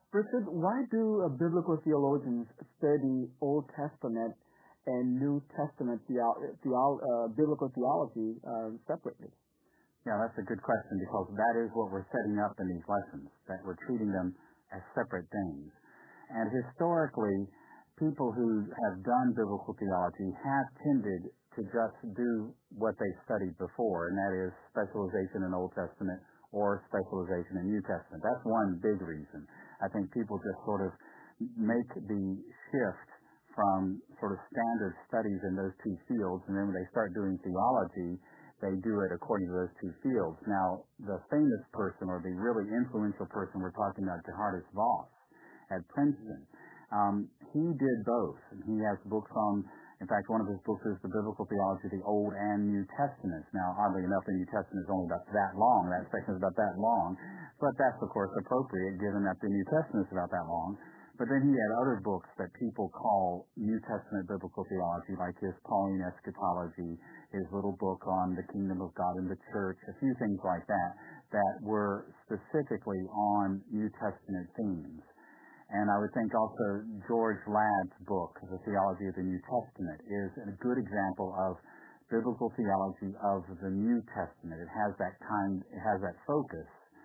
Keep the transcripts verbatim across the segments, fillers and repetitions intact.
Richard, why do uh, biblical theologians study Old Testament and New Testament theo- theo- uh, biblical theology uh, separately? Yeah, that's a good question because that is what we're setting up in these lessons, that we're treating them as separate things. And historically, people who have done biblical theology have tended to just do what they studied before, and that is specialization in Old Testament or specialization in New Testament. That's one big reason. I think people just sort of make the shift from sort of standard studies in those two fields, and then when they start doing theology, they do it according to those two fields. Now, the famous person or the really influential person we're talking about, Geerhardus Vos at Princeton, um, he did both. And he has books on, in fact, one of his books is The Biblical Theology of the Old and New Testaments. Now, oddly enough, the New Testament is only about that long. That section is about that long. But that's, of course, appropriate given that the New Testament is about that long. But then he had other books that people call New Testament biblical theology, like his Pauline Eschatology, his little book on the kingdom of God and the church, a few things like that, that were specifically on New Testament themes. And I would think also George Ladd's book, The Theology of the New Testament, is a good example of biblical theology of the New Testament. It has that kind, it has that focus.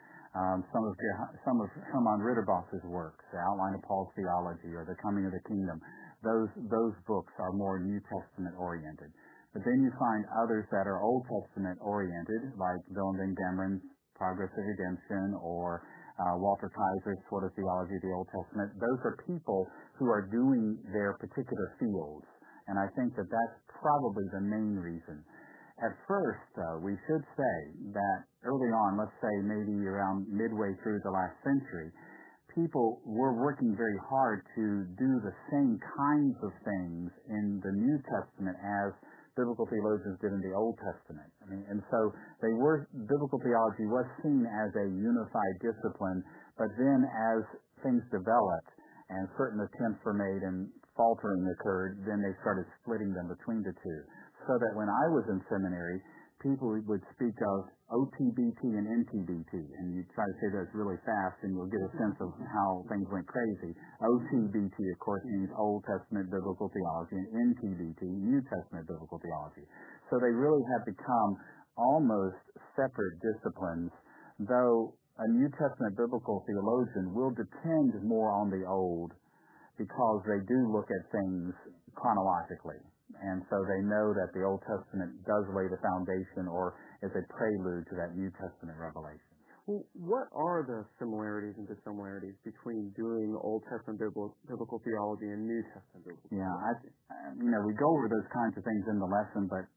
Um, some of some of Hermann Ritterboss's works, The Outline of Paul's Theology or The Coming of the Kingdom, those those books are more New Testament oriented. But then you find others that are Old Testament oriented, like Willem Demren's Progress of Redemption or uh, Walter Kaiser's sort of Theology of the Old Testament. Those are people who are doing their particular fields, and I think that that's probably the main reason. At first, uh, we should say that early on, let's say maybe around midway through the last century, people were working very hard to do the same kinds of things in the New Testament as biblical theologians did in the Old Testament. I mean, and so they were, biblical theology was seen as a unified discipline, but then as things developed and certain attempts were made and faltering occurred, then they started splitting them between the two. So that when I was in seminary, people would speak of O T B T and N T B T, and you try to say those really fast, and you'll get a sense of how things went crazy. O T B T, of course, means Old Testament Biblical Theology, and N T B T, New Testament Biblical Theology. So they really have become almost separate disciplines, though a New Testament biblical theologian will depend more on the Old because they do look at things chronologically. And so they know that the Old Testament does lay the foundation or is a prelude to that New Testament revelation. Well, what are the similarities and dissimilarities between doing Old Testament biblical, biblical theology and New Testament biblical yeah, theology? Yeah, you know, we go over those kinds of things in the lesson, but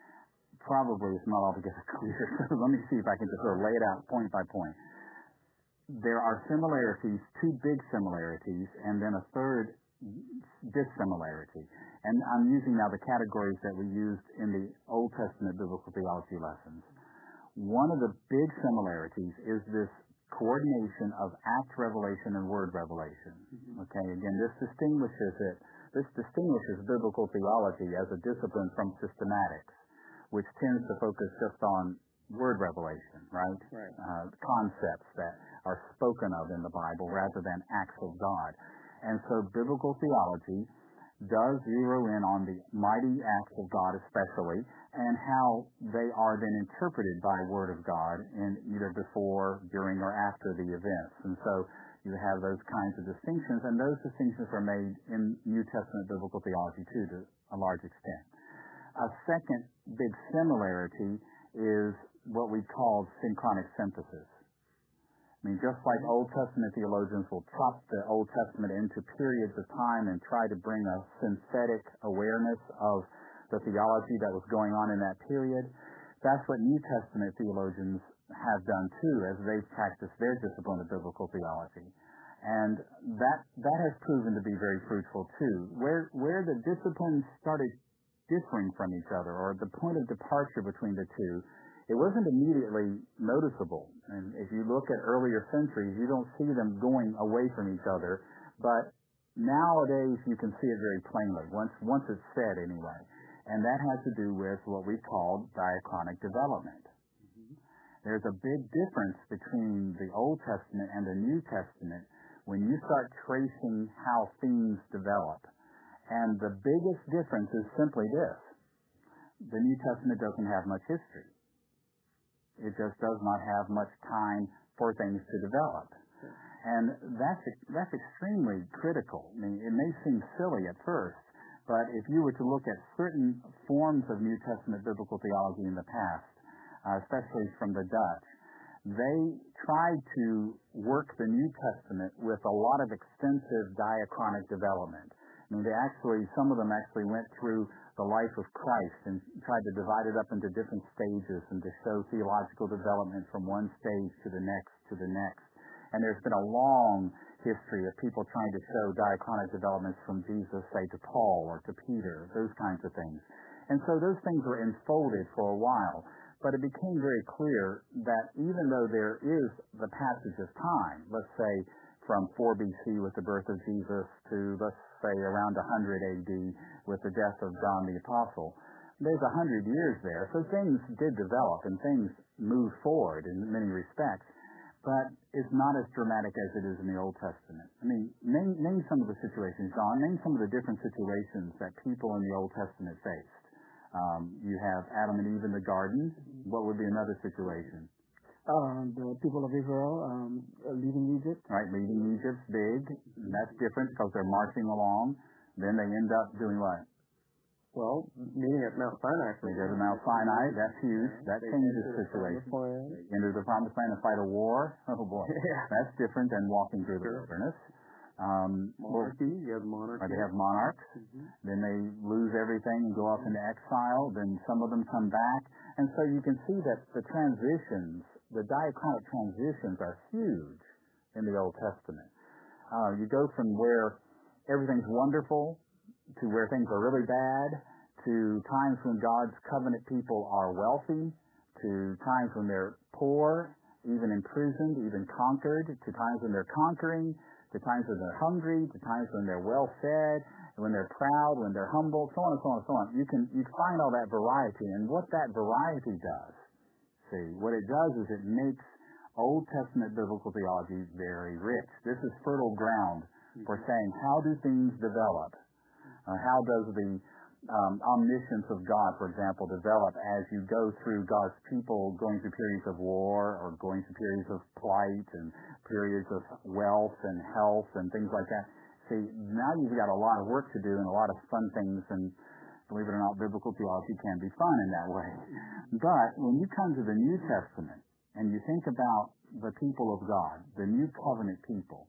probably it's not altogether clear. So let me see if I can just sort of lay it out point by point. There are similarities, two big similarities, and then a third dissimilarity. And I'm using now the categories that we used in the Old Testament biblical theology lessons. One of the big similarities is this coordination of act revelation and word revelation. Mm-hmm. Okay, again, this distinguishes it, this distinguishes biblical theology as a discipline from systematics, which tends to focus just on word revelation, right? Right. Uh, concepts that are spoken of in the Bible rather than acts of God. And so biblical theology does zero in on the mighty acts of God especially, and how they are then interpreted by Word of God in either before, during, or after the events. And so you have those kinds of distinctions, and those distinctions are made in New Testament biblical theology too, to a large extent. A second big similarity is what we call synchronic synthesis. I mean, just like Old Testament theologians will chop the Old Testament into periods of time and try to bring a synthetic awareness of the theology that was going on in that period, that's what New Testament theologians have done too, as they've practiced their discipline of biblical theology. And that that has proven to be very fruitful too. Where where the disciplines started differing from each other, or the point of departure between the two, it wasn't immediately noticeable. And if you look at earlier centuries, you don't see them going away from each other. But nowadays, you can see it very plainly, once once it's said anyway. And that has to do with what we call diachronic development. Mm-hmm. There's a big difference between the Old Testament and the New Testament when you start tracing how themes develop. And the biggest difference is simply this. The New Testament doesn't have much history. It just does not have much time for things to develop. And that's that's extremely critical. I mean, it may seem silly at first, but if you were to look at certain forms of New Testament biblical theology in the past, uh, especially from the Dutch, they tried to work the New Testament with a lot of extensive diachronic development. I mean, they actually, some of them actually went through the life of Christ and tried to divide it up into different stages and to show theological development from one stage to the next to the next. And there's been a long history of people trying to show diachronic developments from Jesus, say, to Paul or to Peter, those kinds of things. And so those things were enfolded for a while. But it became very clear that even though there is the passage of time, let's say from four B C with the birth of Jesus to, let's say, around one hundred A D with the death of John the Apostle, there's one hundred years there. So things did develop and things moved forward in many respects. But it's not as dramatic as it is in the Old Testament. I mean, name, name some of the situations, John. Name some of the different situations that people in the Old Testament faced. Um, you have Adam and Eve in the garden. What would be another situation? Um, the people of Israel um, leaving Egypt. Right, leaving Egypt's big. And that's different because they're marching along. Then they end up doing what? Well, meeting at Mount Sinai. They go to Mount Sinai. That's huge. That changes the situation. They enter the promised land and fight a war. Oh boy, yeah. That's different than walking through the sure. wilderness. Um, monarchy. You have monarchy. They have monarchs. Mm-hmm. Then they lose everything and go off into exile. Then some of them come back, and so you can see that the transitions, the diachronic transitions, are huge in the Old Testament. Uh, you go from where everything's wonderful to where things are really bad, to times when God's covenant people are wealthy, to times when they're poor, even imprisoned, even conquered, to times when they're conquering, to times when they're hungry, to times when they're well-fed, when they're proud, when they're humble, so on and so on and so on. You can you find all that variety, and what that variety does, see, what it does is it makes Old Testament biblical theology very rich. This is fertile ground for saying, how do things develop? Uh, how does the um, omniscience of God, for example, develop as you go through God's people going through periods of war or going through periods of plight and periods of wealth and health and things like that? See, now you've got a lot of work to do and a lot of fun things, and believe it or not, biblical theology can be fun in that way. But when you come to the New Testament and you think about the people of God, the New Covenant people,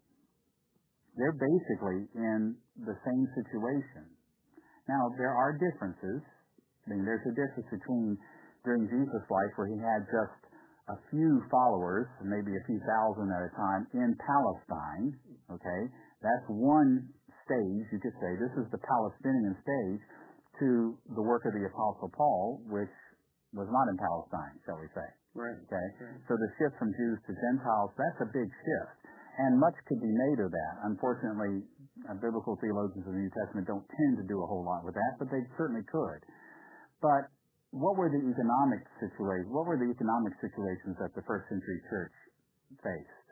they're basically in the same situation. Now, there are differences. I mean, there's a difference between during Jesus' life where he had just a few followers, maybe a few thousand at a time, in Palestine, okay? That's one stage, you could say. This is the Palestinian stage to the work of the Apostle Paul, which was not in Palestine, shall we say. Right. Okay? Right. So the shift from Jews to Gentiles, that's a big shift. And much could be made of that. Unfortunately, uh, biblical theologians of the New Testament don't tend to do a whole lot with that, but they certainly could. But what were the economic situations? What were the economic situations that the first century church faced?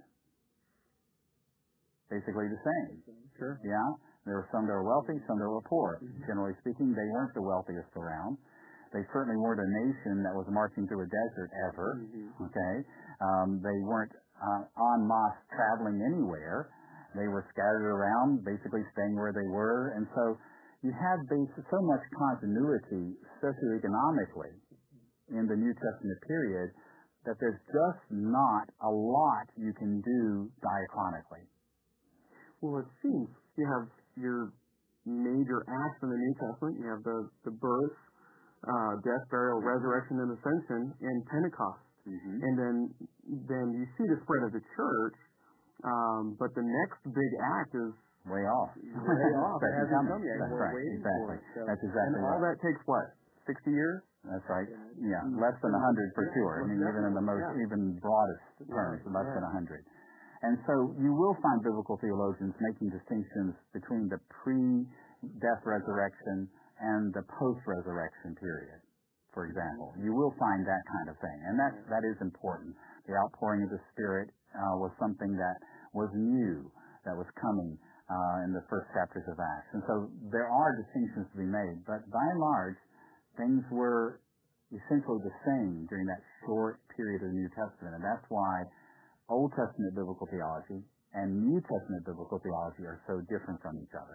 Basically the same. Sure. Yeah. There were some that were wealthy, some that were poor. Mm-hmm. Generally speaking, they weren't the wealthiest around. They certainly weren't a nation that was marching through a desert ever. Mm-hmm. Okay. Um, they weren't uh, en masse traveling anywhere. They were scattered around, basically staying where they were. And so you have basic, so much continuity socioeconomically in the New Testament period that there's just not a lot you can do diachronically. Well, it seems you have your major acts in the New Testament. You have the, the birth, uh, death, burial, resurrection, and ascension in Pentecost. Mm-hmm. And then then you see the spread of the church, um, but the next big act is way off. Way off. It hasn't come yet. That's We're right. waiting Exactly. for it. So, That's exactly and all right. that takes what? Sixty years? That's right. Yeah, less than a hundred for sure. I mean, even in the most yeah. even broadest terms, right. less right. than a hundred. And so you will find biblical theologians making distinctions between the pre-death resurrection and the post-resurrection period, for example. You will find that kind of thing, and that that is important. The outpouring of the Spirit uh, was something that was new. that was coming uh, in the first chapters of Acts. And so there are distinctions to be made, but by and large, things were essentially the same during that short period of the New Testament. And that's why Old Testament biblical theology and New Testament biblical theology are so different from each other.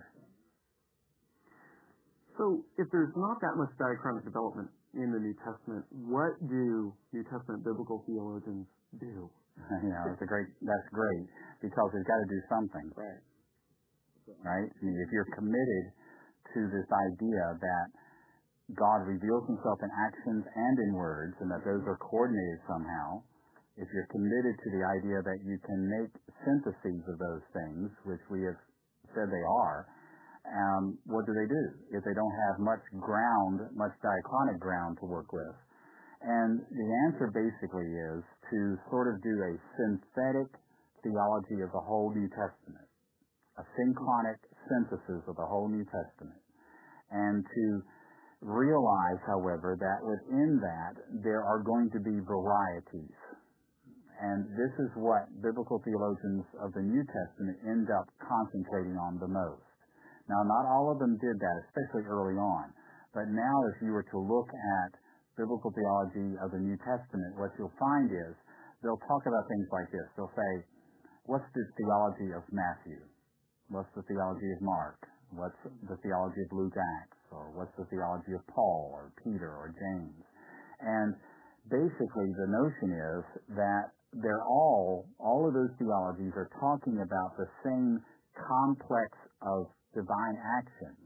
So if there's not that much diachronic development in the New Testament, what do New Testament biblical theologians do? You know, it's a great, that's great, because we've got to do something. Right. Right? I mean, if you're committed to this idea that God reveals himself in actions and in words, and that those are coordinated somehow, if you're committed to the idea that you can make syntheses of those things, which we have said they are, um, what do they do if they don't have much ground, much diachronic ground to work with? And the answer basically is to sort of do a synthetic theology of the whole New Testament, a synchronic synthesis of the whole New Testament, and to realize, however, that within that there are going to be varieties. And this is what biblical theologians of the New Testament end up concentrating on the most. Now, not all of them did that, especially early on. But now if you were to look at biblical theology of the New Testament, what you'll find is they'll talk about things like this. They'll say, what's the theology of Matthew? What's the theology of Mark? What's the theology of Luke, Acts? Or what's the theology of Paul or Peter or James? And basically the notion is that they're all, all of those theologies are talking about the same complex of divine actions,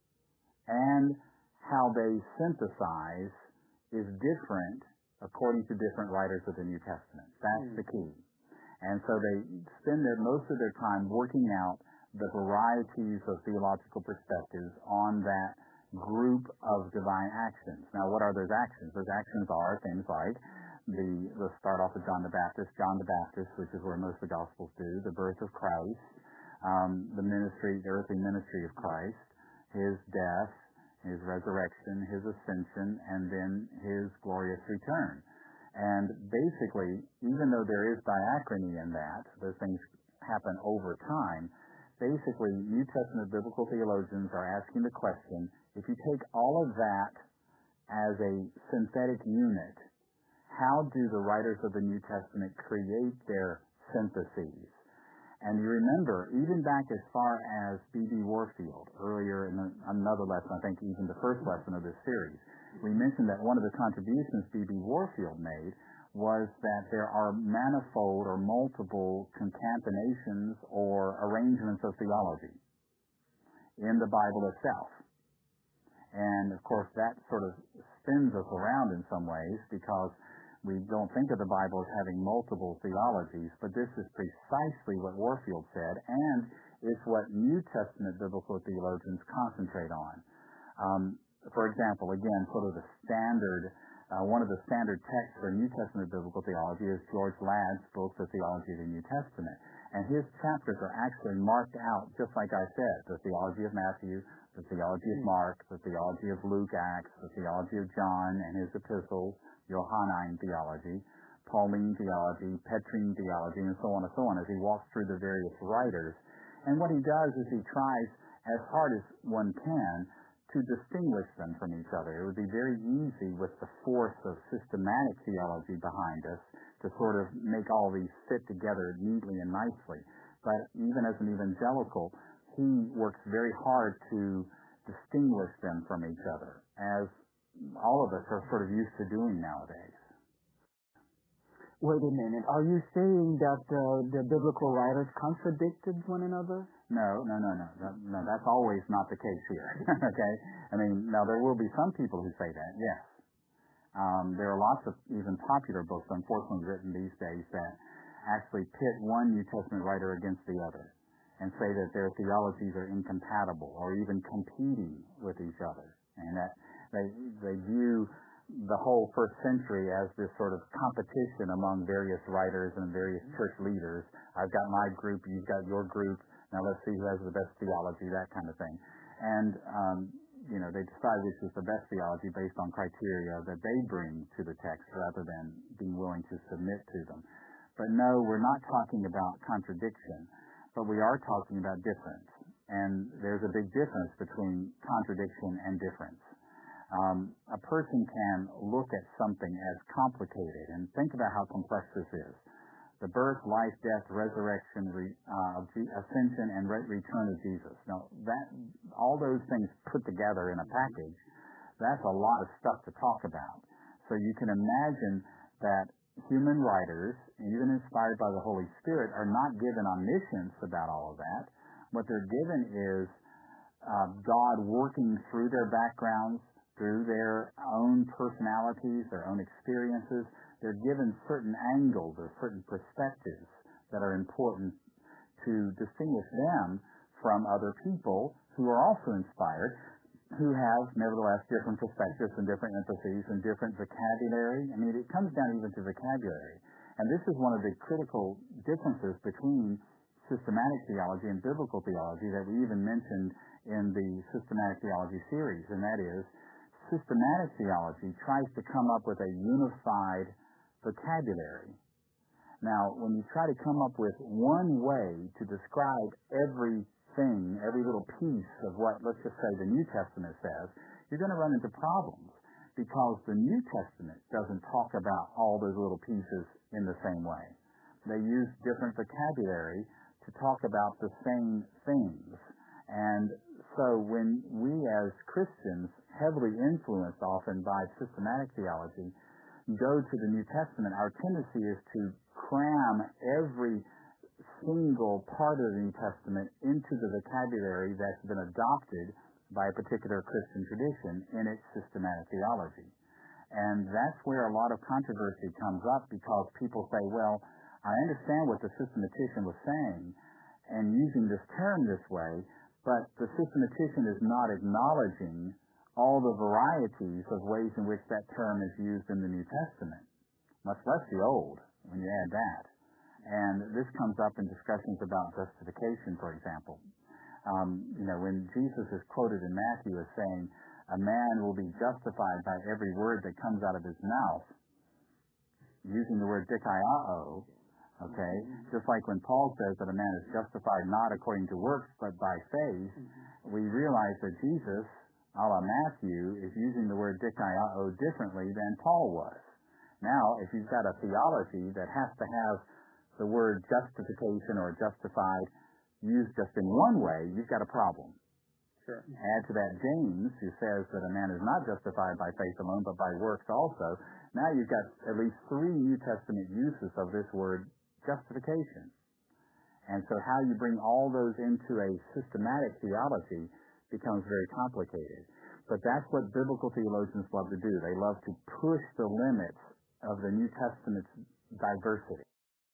and how they synthesize is different according to different writers of the New Testament. That's mm. the key. And so they spend their, most of their time working out the varieties of theological perspectives on that group of divine actions. Now, what are those actions? Those actions are things like the, let's start off with John the Baptist, John the Baptist, which is where most of the Gospels do, the birth of Christ, um, the ministry, the earthly ministry of Christ, his death, his resurrection, his ascension, and then his glorious return. And basically, even though there is diachrony in that, those things happen over time, basically New Testament biblical theologians are asking the question, if you take all of that as a synthetic unit, how do the writers of the New Testament create their syntheses? And you remember, even back as far as B B Warfield, earlier in another lesson, I think even the first lesson of this series, we mentioned that one of the contributions B B Warfield made was that there are manifold or multiple concatenations or arrangements of theology in the Bible itself. And, of course, that sort of spins us around in some ways because we don't think of the Bible as having multiple theologies, but this is precisely what Warfield said, and it's what New Testament biblical theologians concentrate on. Um, for example, again, sort of the standard, uh, one of the standard texts for New Testament biblical theology is George Ladd's book, The Theology of the New Testament. And his chapters are actually marked out, just like I said, the theology of Matthew, the theology of Mark, the theology of Luke, Acts, the theology of John and his epistles, Johannine theology, Pauline theology, Petrine theology, and so on and so on, as he walks through the various writers. And what he does is he tries, as hard as one can, to distinguish them from each other. It would be very easy with the force of systematic theology behind us to sort of make all these fit together neatly and nicely. But even as an evangelical, he works very hard to distinguish them from each other, as all of us are sort of used to doing nowadays. Wait a minute. Are you saying that uh, the biblical writers contradicted one another? No, no, no, no, no. No, that's always not the case here. Okay? I mean, now there will be some people who say that, yes. Um, there are lots of even popular books, unfortunately, written these days that actually pit one New Testament writer against the other and say that their theologies are incompatible or even competing with each other, and that they they view the whole first century as this sort of competition among various writers and various church leaders. I've got my group, you've got your group, now let's see who has the best theology, that kind of thing. And, um, you know, they decide which is the best theology based on criteria that they bring to the text rather than being willing to submit to them. But no, we're not talking about contradiction, but we are talking about difference. And there's a big difference between contradiction and difference. Um, a person can look at something as complicated, and think about how complex this is. The birth, life, death, resurrection, re, uh, ascension, and re- return of Jesus. Now, that all those things put together in a package, that's a lot of stuff to talk about. So you can imagine that human writers, even inspired by the Holy Spirit, are not given omniscience about all of that. What they're given is uh, God working through their backgrounds, through their own personalities, their own experiences. They're given certain angles or certain perspectives that are important to distinguish them from other people who are also inspired, who have, nevertheless, different perspectives and different empathies and different vocabulary. I mean, it comes down even to vocabulary. And this is one of the critical differences between systematic theology and biblical theology that we even mentioned in the systematic theology series, and that is, systematic theology tries to come up with a unified vocabulary. Now, when you try to come up with one way to describe everything, every little piece of what, let's just say, the New Testament says, you're going to run into problems because the New Testament doesn't talk about all those little pieces in the same way. They use different vocabulary to talk about the same things. And so when we as Christians, heavily influenced often by systematic theology, go to the New Testament, our tendency is to cram every single part of the New Testament into the vocabulary that's been adopted by a particular Christian tradition in its systematic theology. And that's where a lot of controversy comes up, because people say, well, I understand what the systematician was saying and using this term this way, but the systematician is not acknowledging all the varieties of ways in which that term is used in the New Testament, much less the Old, when you add that. And this comes up in discussions about justification, for example. Um, you know, when Jesus is quoted in Matthew as saying, a man will be justified by every word that comes out of his mouth, using the word dikaiao, okay, just like when Paul says that a man is justified not according to works, but by faith, we realize that Jesus, a la Matthew, is using the word dikaiao differently than Paul was. Now, if you've got a theology that has to have the word justification or justified used just in one way, you've got a problem. Sure. Add to that James, who says that a man is not justified by faith alone, but by works also. Now you've got at least three New Testament uses of this word justification. And so how you bring all those into a systematic theology becomes very complicated. But that's what biblical theologians love to do. They love to push the limits of the New Testament's diversity.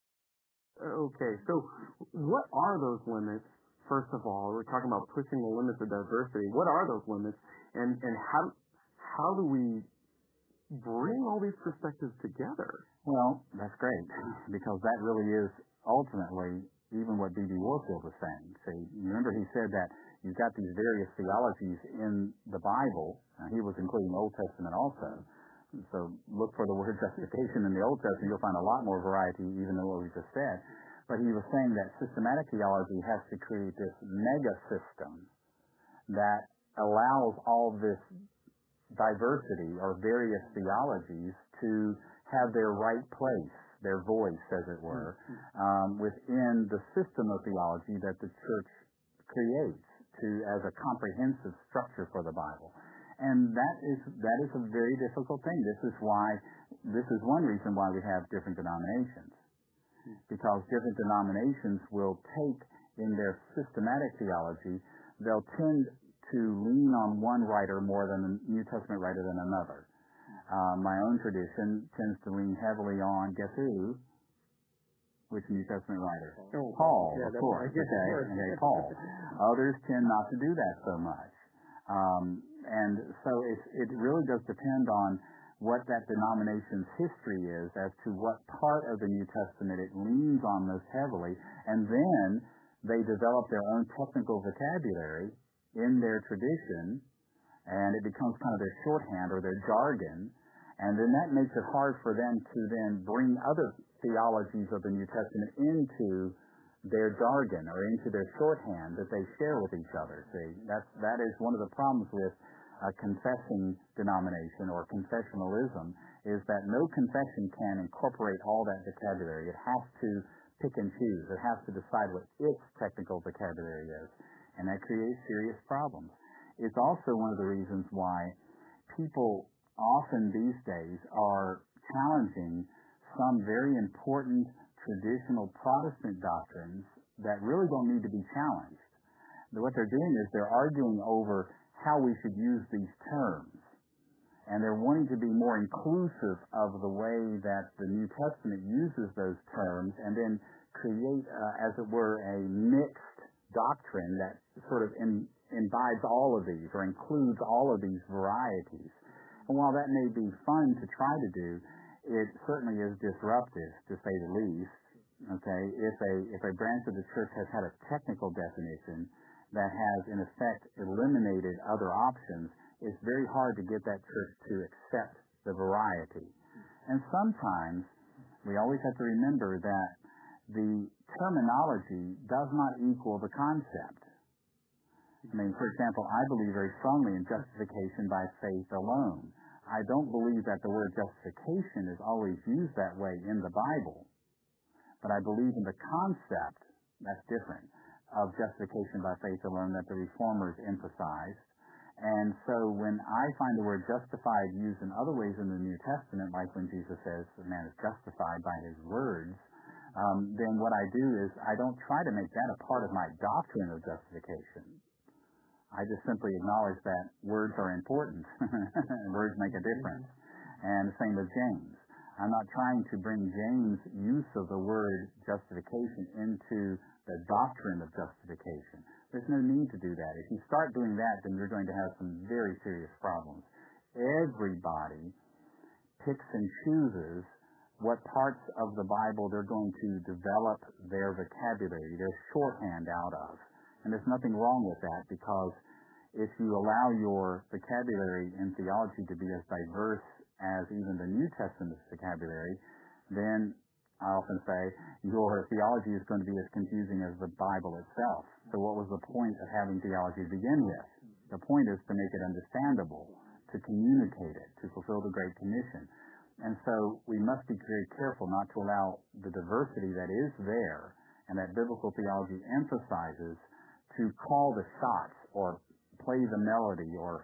Okay, so what are those limits, first of all? We're talking about pushing the limits of diversity. What are those limits, and, and how, how do we bring all these perspectives together? Well, that's great, because that really is ultimately even what B B Warfield was saying. So remember, he said that you've got these various theologies in the Bible, and he was including the Old Testament also. So look for the word justification in the Old Testament. You'll find a lot more variety even than what we just said. But he was saying that systematic theology has to create this mega system that allows all this diversity or various theologies to have their right place, their voice, as it were, um, within the system of theology that the church creates to as a comprehensive structure for the Bible. And that is that is a very difficult thing. This is why this is one reason why we have different denominations, because different denominations will take in their systematic theology, they'll tend to lean on one writer more than the New Testament writer than another. Uh, my own tradition tends to lean heavily on, guess who? Which New Testament writer? Oh, Paul, yeah, of course. Okay, okay, Paul. Others tend not to do that so much. Um, and so it, it really does depend on what that denomination's history is as to what part of the New Testament it leans on most heavily, and then they develop their own technical vocabulary in their tradition, and it becomes kind of their shorthand or their jargon, and then that makes it hard for them to then bring other theologies of the New Testament into their jargon or into their shorthand that they share with each other. See, that's, that is one of the problems with a confessing denomination or confessionalism, is that no confession can incorporate all that vocabulary. It has to pick and choose. It has to decide what its technical vocabulary is, and that creates serious problems. It's also one of the reasons why people often these days are challenging some very important traditional Protestant doctrines that really don't need to be challenged. What they're doing is they're arguing over how we should use these terms, and they're wanting to be more inclusive of the way that the New Testament uses those terms, and then create, uh, as it were, a mixed doctrine that sort of in, imbibes all of these or includes all of these varieties. And while that may be fun to try to do, it certainly is disruptive, to say the least. Okay, if a if a branch of the church has had a technical definition that has in effect eliminated other options, it's very hard to get that church to accept the variety. And sometimes we always have to remember that the terminology does not equal the concept. I mean, for example, I believe very strongly in justification by faith alone. I don't believe that the word justification is always used that way in the Bible, but I believe in the concept, that's different, of justification by faith alone that the Reformers emphasized. And so when I find the word justified used in other ways in the New Testament, like when Jesus says a man is justified by his words, um, then what I do is I don't try to make that a part of my doctrine of justification. I just simply acknowledge that words are important. Words make a difference. And the same with James. I'm not trying to bring James' use of the word justification into the doctrine of justification. There's no need to do that. If you start doing that, then you're going to have some very serious problems. Everybody picks and chooses what parts of the Bible they're going to develop their vocabulary, their shorthand out of. And there's nothing wrong with that, because if you allow your vocabulary in theology to be as diverse as even the New Testament vocabulary, then I often say your theology is going to be as confusing as the Bible itself. So what was the point of having theology to begin with? The point is to make it understandable, to communicate it, to fulfill the Great Commission. And so we must be very careful not to allow the diversity that is there and that biblical theology emphasizes to call the shots or play the melody or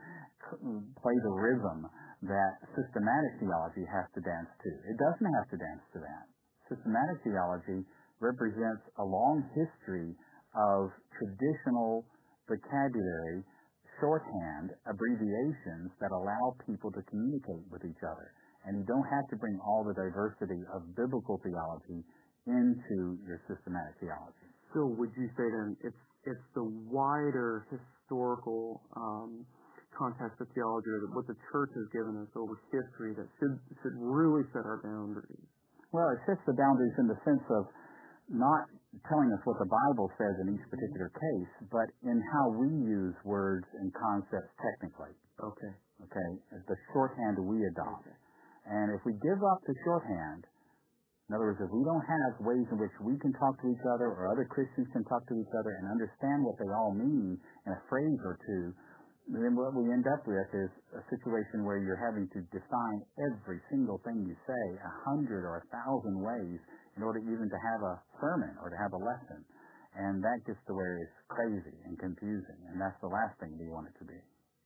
play the rhythm that systematic theology has to dance to. It doesn't have to dance to that. Systematic theology represents a long history of traditional vocabulary, shorthand, abbreviations that allow people to communicate with each other. And you don't have to bring all the diversity of biblical theology into your systematic theology. So would you say then it's it's the wider historical um, context of theology, or what the church has given us over history, that should should really set our boundaries? Well, it sets the boundaries in the sense of not telling us what the Bible says in each particular case, but in how we use words and concepts technically. Okay. Okay, the shorthand we adopt. Okay. And if we give up the shorthand, in other words, if we don't have ways in which we can talk to each other or other Christians can talk to each other and understand what they all mean in a phrase or two, then what we end up with is a situation where you're having to define every single thing you say a hundred or a thousand ways in order even to have a sermon or to have a lesson. And that gets to where it's crazy and confusing, and that's the last thing we want it to be.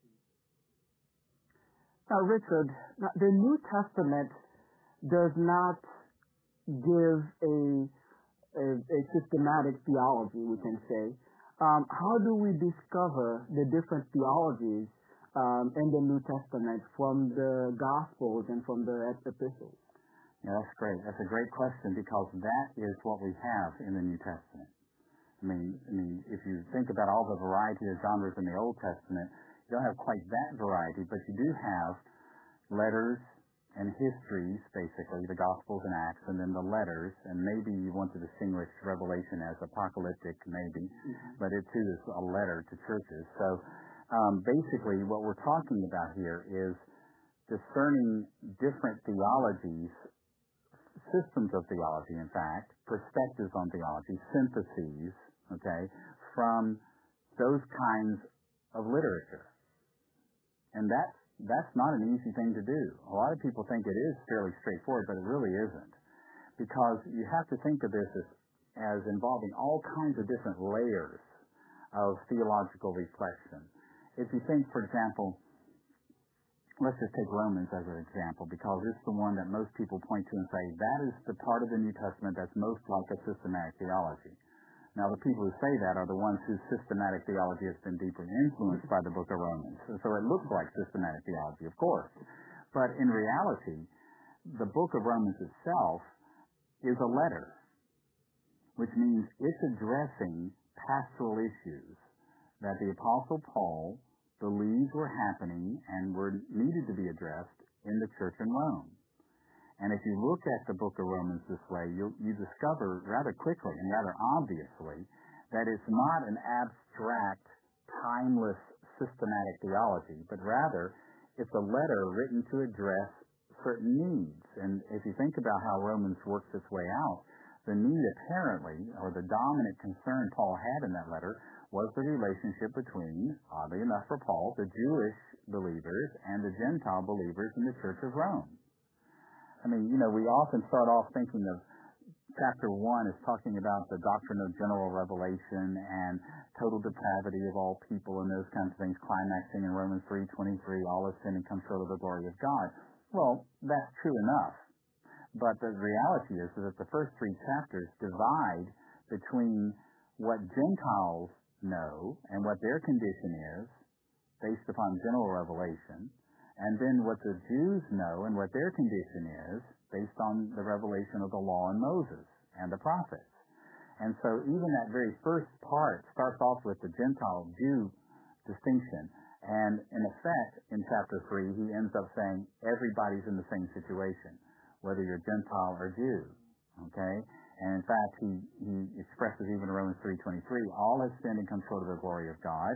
Now, Richard, the New Testament does not give a, a, a systematic theology, we can say. Um, how do we discover the different theologies um, in the New Testament from the Gospels and from the epistles? Yeah, that's great. That's a great question, because that is what we have in the New Testament. I mean, I mean, if you think about all the variety of genres in the Old Testament, you don't have quite that variety, but you do have letters and histories, basically, the Gospels and Acts, and then the letters, and maybe you want to distinguish Revelation as apocalyptic, maybe, mm-hmm. but it too is a letter to churches. So um, basically what we're talking about here is discerning different theologies systems of theology, in fact, perspectives on theology, syntheses, okay, from those kinds of literature. And that's, that's not an easy thing to do. A lot of people think it is fairly straightforward, but it really isn't. Because you have to think of this as, as involving all kinds of different layers of theological reflection. If you think, for example, let's just take Romans as an example, because it's the one that most people point to and say, that is the part of the New Testament that's most like a systematic theology. Now, the people who say that are the ones whose systematic theology has been deeply influenced by the book of Romans. So it looks like systematic theology, of course. But in reality, the book of Romans itself is a letter, which means it's addressing pastoral issues that the Apostle Paul believed were happening and were needed to be addressed in the church in Rome. And if you look at the book of Romans this way, you you discover rather quickly and rather obviously that it's not an abstract, timeless, systematic theology, but rather it's a letter written to address certain needs. And if you think about how Romans works its way out, the need apparently, or the dominant concern Paul had in that letter, was the relationship between, oddly enough for Paul, the Jewish believers and the Gentile believers in the Church of Rome. I mean, you know, we often start off thinking of chapter one is talking about the doctrine of general revelation and total depravity of all people and those kinds of things, climaxing in Romans three twenty-three, all have sinned and come short of the glory of God. Well, that's true enough. But the reality is that the first three chapters divide between what Gentiles know and what their condition is based upon general revelation, and then what the Jews know and what their condition is based on the revelation of the law and Moses and the prophets. And so even that very first part starts off with the Gentile-Jew distinction. And in effect, in chapter three, he ends up saying everybody's in the same situation, whether you're Gentile or Jew. Okay? And in fact, he, he expresses even in Romans three twenty-three, all have sinned and come short of the glory of God,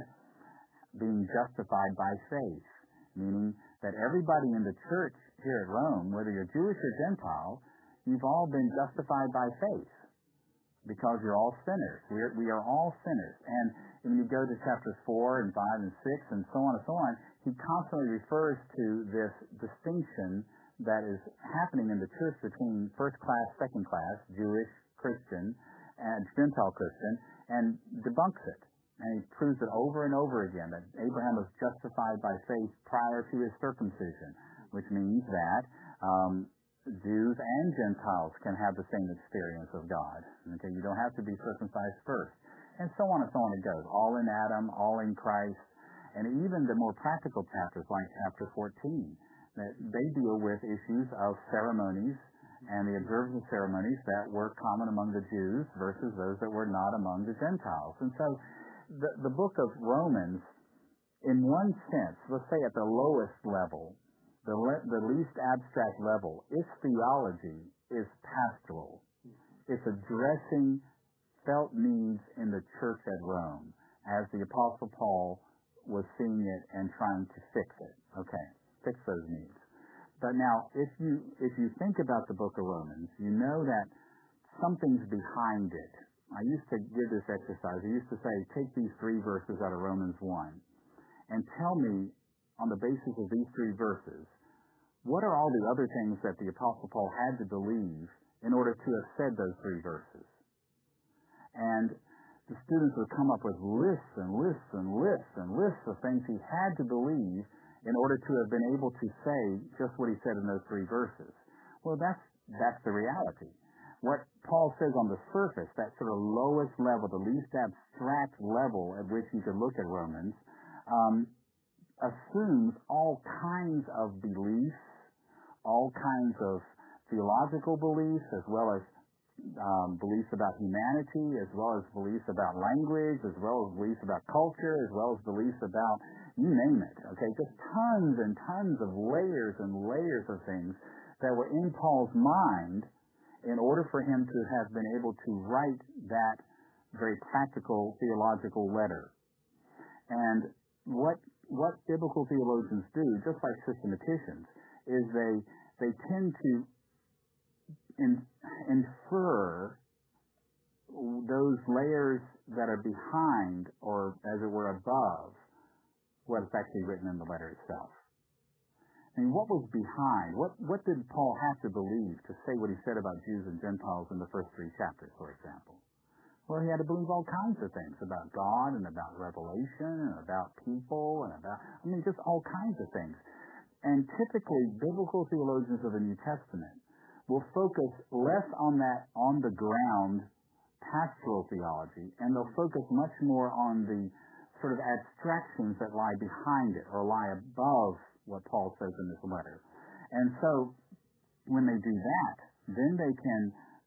being justified by faith, meaning that everybody in the church here at Rome, whether you're Jewish or Gentile, you've all been justified by faith because you're all sinners. We're, we are all sinners. And when you go to chapters four and five and six and so on and so on, he constantly refers to this distinction that is happening in the church between first class, second class, Jewish, Christian, and Gentile Christian, and debunks it. And he proves it over and over again that Abraham was justified by faith prior to his circumcision, which means that um, Jews and Gentiles can have the same experience of God. Okay, you don't have to be circumcised first. And so on and so on it goes. All in Adam, all in Christ. And even the more practical chapters like chapter fourteen, that they deal with issues of ceremonies and the observance of ceremonies that were common among the Jews versus those that were not among the Gentiles. And so The, the book of Romans, in one sense, let's say at the lowest level, the, le- the least abstract level, its theology is pastoral. It's addressing felt needs in the church at Rome as the Apostle Paul was seeing it and trying to fix it. Okay, fix those needs. But now, if you if you think about the book of Romans, you know that something's behind it. I used to give this exercise. I used to say, take these three verses out of Romans one and tell me, on the basis of these three verses, what are all the other things that the Apostle Paul had to believe in order to have said those three verses? And the students would come up with lists and lists and lists and lists of things he had to believe in order to have been able to say just what he said in those three verses. Well, that's that's the reality. What Paul says on the surface, that sort of lowest level, the least abstract level at which you could look at Romans, um, assumes all kinds of beliefs, all kinds of theological beliefs, as well as um, beliefs about humanity, as well as beliefs about language, as well as beliefs about culture, as well as beliefs about, you name it, okay, just tons and tons of layers and layers of things that were in Paul's mind in order for him to have been able to write that very practical theological letter. And what what biblical theologians do, just like systematicians, is they they tend to in, infer those layers that are behind, or as it were above, what is actually written in the letter itself. I mean, what was behind? What what did Paul have to believe to say what he said about Jews and Gentiles in the first three chapters, for example? Well, he had to believe all kinds of things about God and about revelation and about people and about, I mean, just all kinds of things. And typically, biblical theologians of the New Testament will focus less on that on-the-ground pastoral theology, and they'll focus much more on the sort of abstractions that lie behind it or lie above what Paul says in this letter. And so when they do that, then they can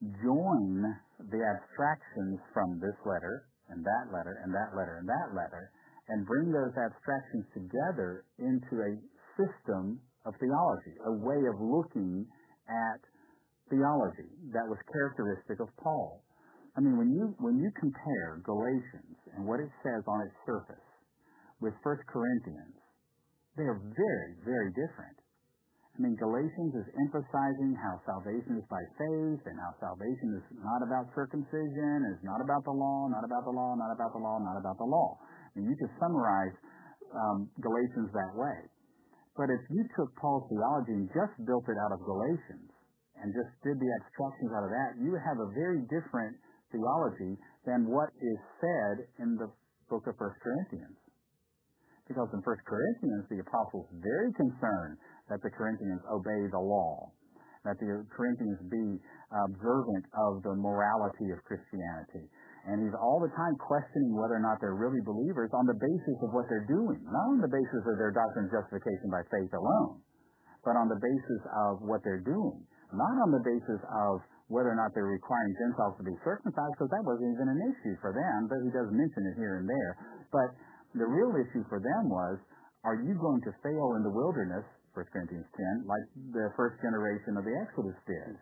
join the abstractions from this letter and that letter and that letter and that letter and bring those abstractions together into a system of theology, a way of looking at theology that was characteristic of Paul. I mean, when you when you compare Galatians and what it says on its surface with First Corinthians, they are very, very different. I mean, Galatians is emphasizing how salvation is by faith and how salvation is not about circumcision, is not about the law, not about the law, not about the law, not about the law. I mean, you could summarize um, Galatians that way. But if you took Paul's theology and just built it out of Galatians and just did the abstractions out of that, you would have a very different theology than what is said in the book of First Corinthians. Because in First Corinthians, the apostle's very concerned that the Corinthians obey the law, that the Corinthians be observant of the morality of Christianity. And he's all the time questioning whether or not they're really believers on the basis of what they're doing, not on the basis of their doctrine of justification by faith alone, but on the basis of what they're doing, not on the basis of whether or not they're requiring Gentiles to be circumcised, because that wasn't even an issue for them, but he does mention it here and there. But the real issue for them was, are you going to fail in the wilderness, First Corinthians ten, like the first generation of the Exodus did?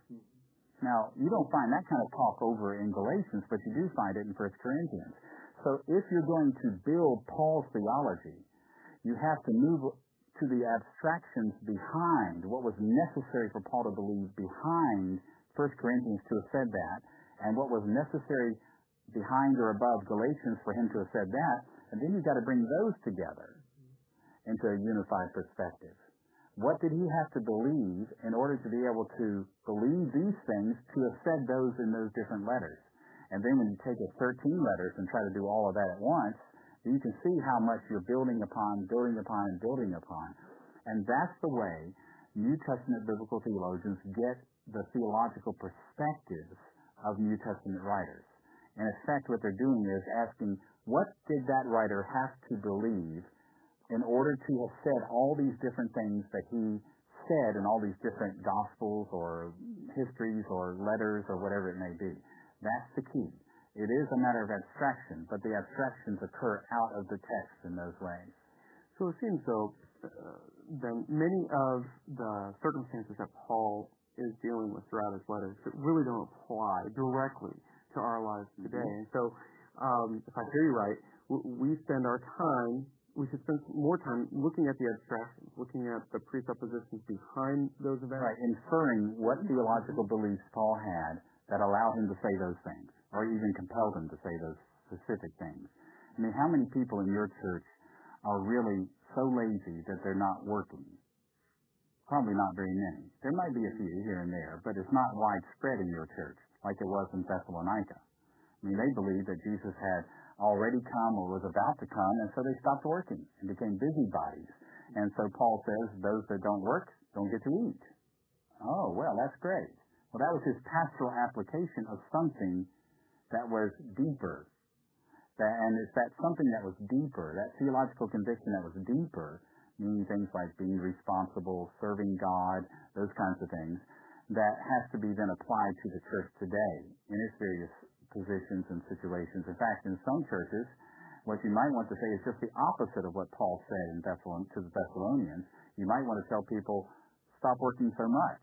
Now, you don't find that kind of talk over in Galatians, but you do find it in First Corinthians. So if you're going to build Paul's theology, you have to move to the abstractions behind what was necessary for Paul to believe behind First Corinthians to have said that, and what was necessary behind or above Galatians for him to have said that, and then you've got to bring those together into a unified perspective. What did he have to believe in order to be able to believe these things to have said those in those different letters? And then when you take it thirteen letters and try to do all of that at once, you can see how much you're building upon, building upon, and building upon. And that's the way New Testament biblical theologians get the theological perspectives of New Testament writers. In effect, what they're doing is asking, what did that writer have to believe in order to have said all these different things that he said in all these different gospels or histories or letters or whatever it may be? That's the key. It is a matter of abstraction, but the abstractions occur out of the text in those ways. So it seems though, uh, then many of the circumstances that Paul is dealing with throughout his letters that really don't apply directly to our lives today. Mm-hmm. And so, um, if I hear you right, we spend our time, we should spend more time looking at the abstractions, looking at the presuppositions behind those events. Right, inferring what theological beliefs Paul had that allowed him to say those things, or even compelled him to say those specific things. I mean, how many people in your church are really so lazy that they're not working? Probably not very many. There might be a few here and there, but it's not widespread in your church like it was in Thessalonica. I mean, they believed that Jesus had already come or was about to come, and so they stopped working and became busybodies. And so Paul says, those that don't work don't get to eat. Oh, well, that's great. Well, that was his pastoral application of something that was deeper. That, and it's that something that was deeper, that theological conviction that was deeper, meaning things like being responsible, serving God, those kinds of things, that has to be then applied to the church today in its various positions and situations. In fact, in some churches, what you might want to say is just the opposite of what Paul said in Thessalon- to the Thessalonians. You might want to tell people, stop working so much.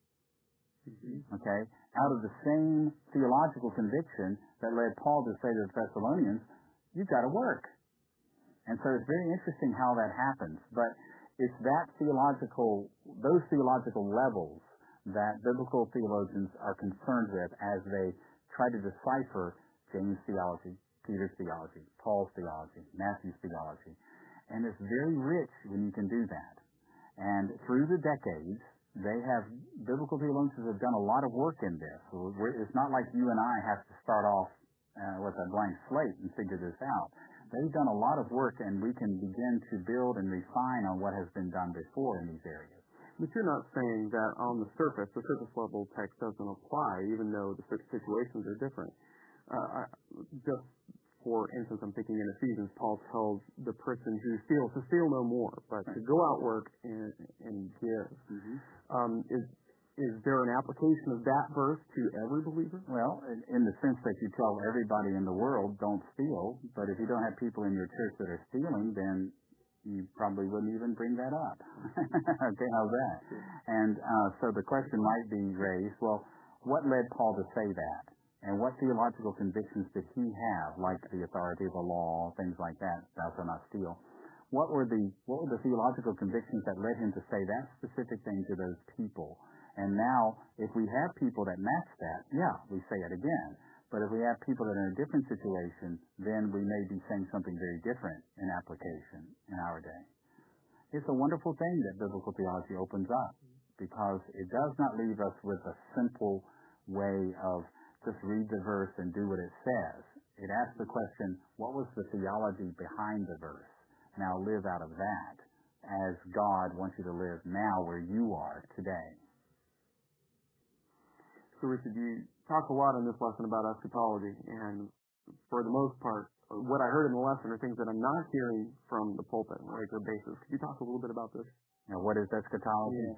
Mm-hmm. Okay? Out of the same theological conviction that led Paul to say to the Thessalonians, you've got to work. And so it's very interesting how that happens. But it's that theological, those theological levels that biblical theologians are concerned with as they try to decipher James' theology, Peter's theology, Paul's theology, Matthew's theology. And it's very rich when you can do that. And through the decades, they have, biblical theologians have done a lot of work in this. So we're, it's not like you and I have to start off uh, with a blank slate and figure this out. They've done a lot of work, and we can begin to build and refine on what has been done before in these areas. But you're not saying that on the surface, the surface level text doesn't apply, even though the situations are different. Uh, just for instance, I'm thinking in Ephesians, Paul tells the person who steals to steal no more, but to go out work and, and give. Mm-hmm. Um, is is there an application of that verse to every believer? Well, in, in the sense that you tell everybody in the world, don't steal, but if you don't have people in your church that are stealing, then you probably wouldn't even bring that up. Okay, how's that? And uh, so the question might be raised, well, what led Paul to say that? And what theological convictions did he have, like the authority of the law, things like that, thou shalt not steal? What were the what were the theological convictions that led him to say that specific thing to those people? And now, if we have people that match that, yeah, we say it again. But if we have people that are in a different situation, then we may be saying something very different in application in our day. It's a wonderful thing that biblical theology opens up, because it does not leave us with a simple way of just read the verse and do what it says. It asks the question, what was the theology behind the verse? Now live out of that as God wants you to live now where you are today. So, Richard, you talk a lot in this lesson about eschatology, and for the most part, what I heard in the lesson are things that I'm not hearing from the pulpit on a regular basis. Could you talk a little bit about this? Now, what is eschatology?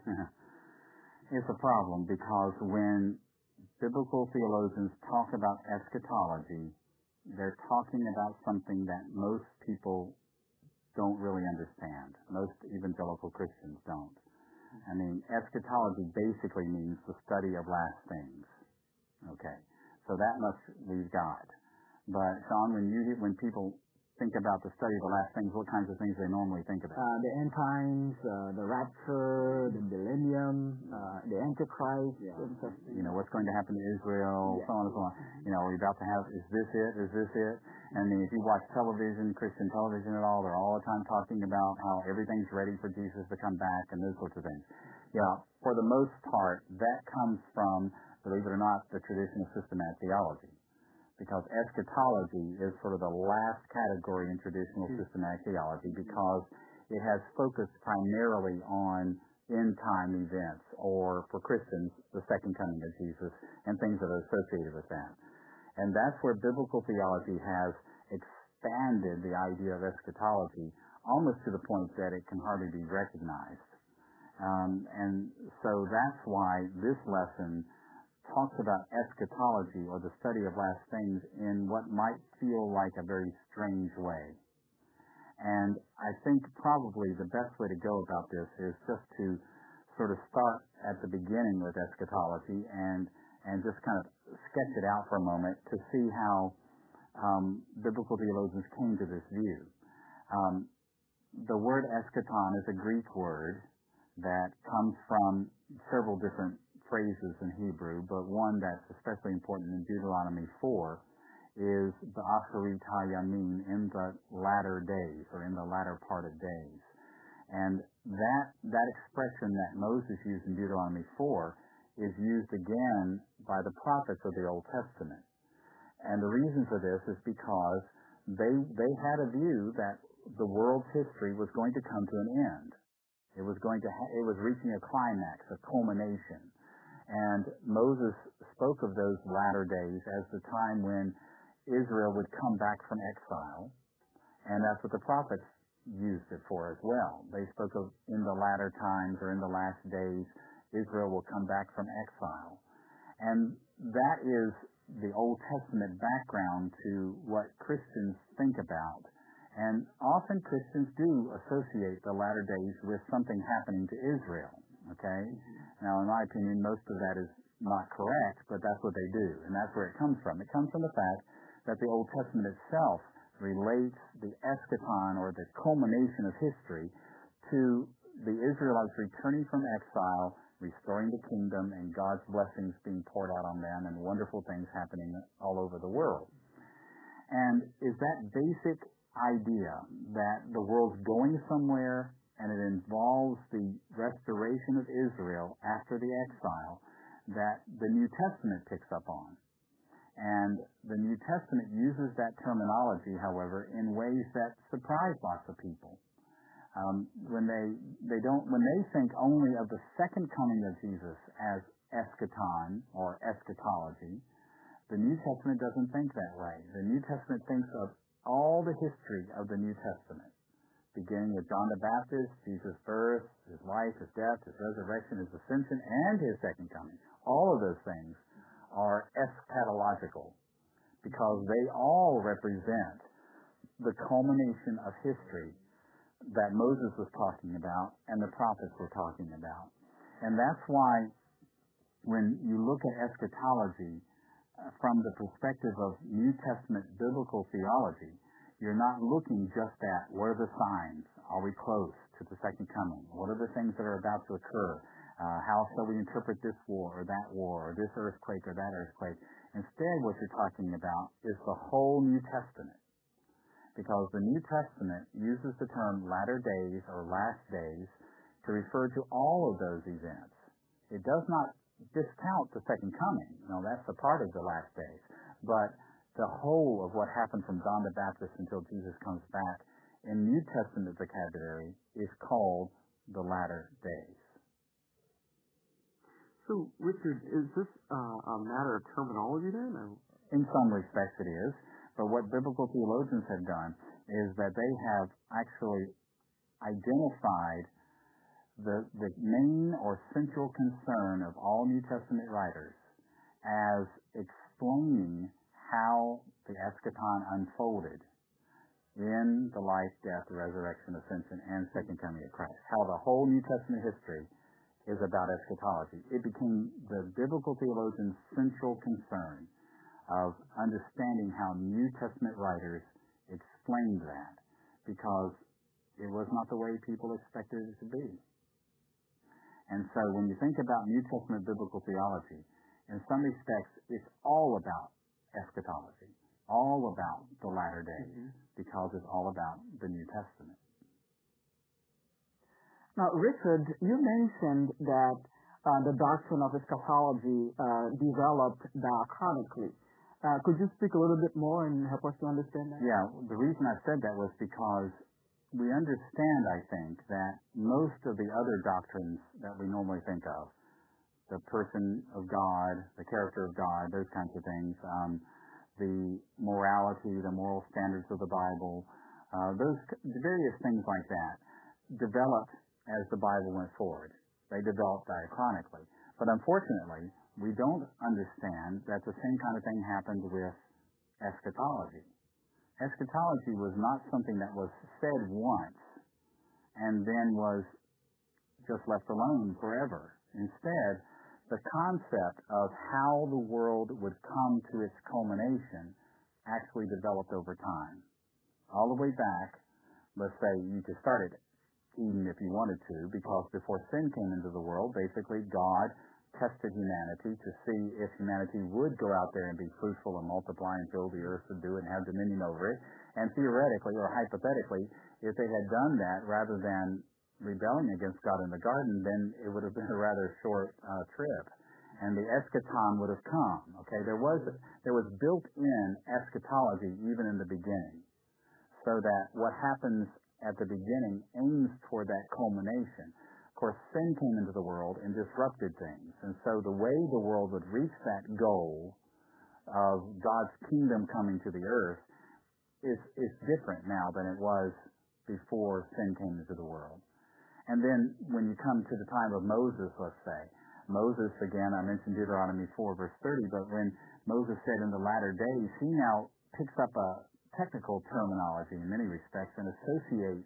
Yeah. It's a problem, because when biblical theologians talk about eschatology, they're talking about something that most people don't really understand. Most evangelical Christians don't. I mean, eschatology basically means the study of last things. Okay, so that much we've got. But Sean, when you when people think about the study of the last things, what kinds of things they normally think about? Uh, the end times, uh, the rapture, the millennium, uh, the Antichrist. Yeah. You know, what's going to happen to Israel, yeah. so on and so on. You know, are we about to have, is this it, is this it? I mean, if you watch television, Christian television at all, they're all the time talking about how everything's ready for Jesus to come back and those sorts of things. Yeah, for the most part, that comes from, believe it or not, the tradition of systematic theology. Because eschatology is sort of the last category in traditional systematic theology, because it has focused primarily on end-time events, or for Christians, the second coming of Jesus, and things that are associated with that. And that's where biblical theology has expanded the idea of eschatology almost to the point that it can hardly be recognized. Um, and so that's why this lesson talks about eschatology, or the study of last things, in what might feel like a very strange way. And I think probably the best way to go about this is just to sort of start at the beginning with eschatology and and just kind of sketch it out for a moment to see how um, biblical theologians came to this view. Um, the word eschaton is a Greek word that comes from several different phrases in Hebrew, but one that's especially important in Deuteronomy four is the Acharit HaYamim, in the latter days, or in the latter part of days. And that that expression that Moses used in Deuteronomy four is used again by the prophets of the Old Testament. And the reason for this is because they they had a view that the world's history was going to come to an end. It was going to ha- it was reaching a climax, a culmination. And Moses spoke of those latter days as the time when Israel would come back from exile, and that's what the prophets used it for as well. They spoke of in the latter times, or in the last days, Israel will come back from exile. And that is the Old Testament background to what Christians think about. And often Christians do associate the latter days with something happening to Israel. Okay? Now, in my opinion, most of that is not correct, but that's what they do, and that's where it comes from. It comes from the fact that the Old Testament itself relates the eschaton, or the culmination of history, to the Israelites returning from exile, restoring the kingdom and God's blessings being poured out on them and wonderful things happening all over the world. And is that basic idea that the world's going somewhere and it involves the restoration of Israel after the exile that the New Testament picks up on. And the New Testament uses that terminology, however, in ways that surprise lots of people. Um, when they they don't when they think only of the second coming of Jesus as eschaton or eschatology, the New Testament doesn't think that way. The New Testament thinks of all the history of the New Testament, beginning with John the Baptist, Jesus' birth, his life, his death, his resurrection, his ascension, and his second coming. All of those things are eschatological because they all represent the culmination of history that Moses was talking about and the prophets were talking about. And that's why when you look at eschatology uh, from the perspective of New Testament biblical theology, you're not looking just at what are the signs? Are we close to the second coming? What are the things that are about to occur? Uh, how shall we interpret this war or that war or this earthquake or that earthquake? Instead, what you're talking about is the whole New Testament. Because the New Testament uses the term latter days or last days to refer to all of those events. It does not discount the second coming. You know, that's a part of the last days. But the whole of what happened from John the Baptist until Jesus comes back in New Testament vocabulary is called the latter days. So, Richard, is this uh, a matter of terminology then? Or? In some respects it is. But what biblical theologians have done is that they have actually identified the, the main or central concern of all New Testament writers as explaining how the eschaton unfolded in the life, death, resurrection, ascension, and second coming of Christ. How the whole New Testament history is about eschatology. It became the biblical theologian's central concern of understanding how New Testament writers explained that, because it was not the way people expected it to be. And so when you think about New Testament biblical theology, in some respects, it's all about eschatology, all about the latter days, mm-hmm. because it's all about the New Testament. Now, Richard, you mentioned that uh, the doctrine of eschatology uh, developed diachronically. Uh, could you speak a little bit more and help us to understand that? Yeah, the reason I said that was because we understand, I think, that most of the other doctrines that we normally think of, the person of God, the character of God, those kinds of things, um, the morality, the moral standards of the Bible, uh, those various things like that, developed as the Bible went forward. They developed diachronically. But unfortunately, we don't understand that the same kind of thing happened with eschatology. Eschatology was not something that was said once and then was just left alone forever. Instead, the concept of how the world would come to its culmination actually developed over time. All the way back, let's say you could start at Eden if you wanted to, because before sin came into the world, basically God tested humanity to see if humanity would go out there and be fruitful and multiply and fill the earth and do it and have dominion over it. And theoretically or hypothetically, if they had done that rather than rebelling against God in the garden, then it would have been a rather short uh, trip. And the eschaton would have come. Okay, there was there was built-in eschatology even in the beginning, so that what happens at the beginning aims toward that culmination. Of course, sin came into the world and disrupted things. And so the way the world would reach that goal of God's kingdom coming to the earth is, is different now than it was before sin came into the world. And then when you come to the time of Moses, let's say, Moses, again, I mentioned Deuteronomy four, verse thirty, but when Moses said in the latter days, he now picks up a technical terminology in many respects and associates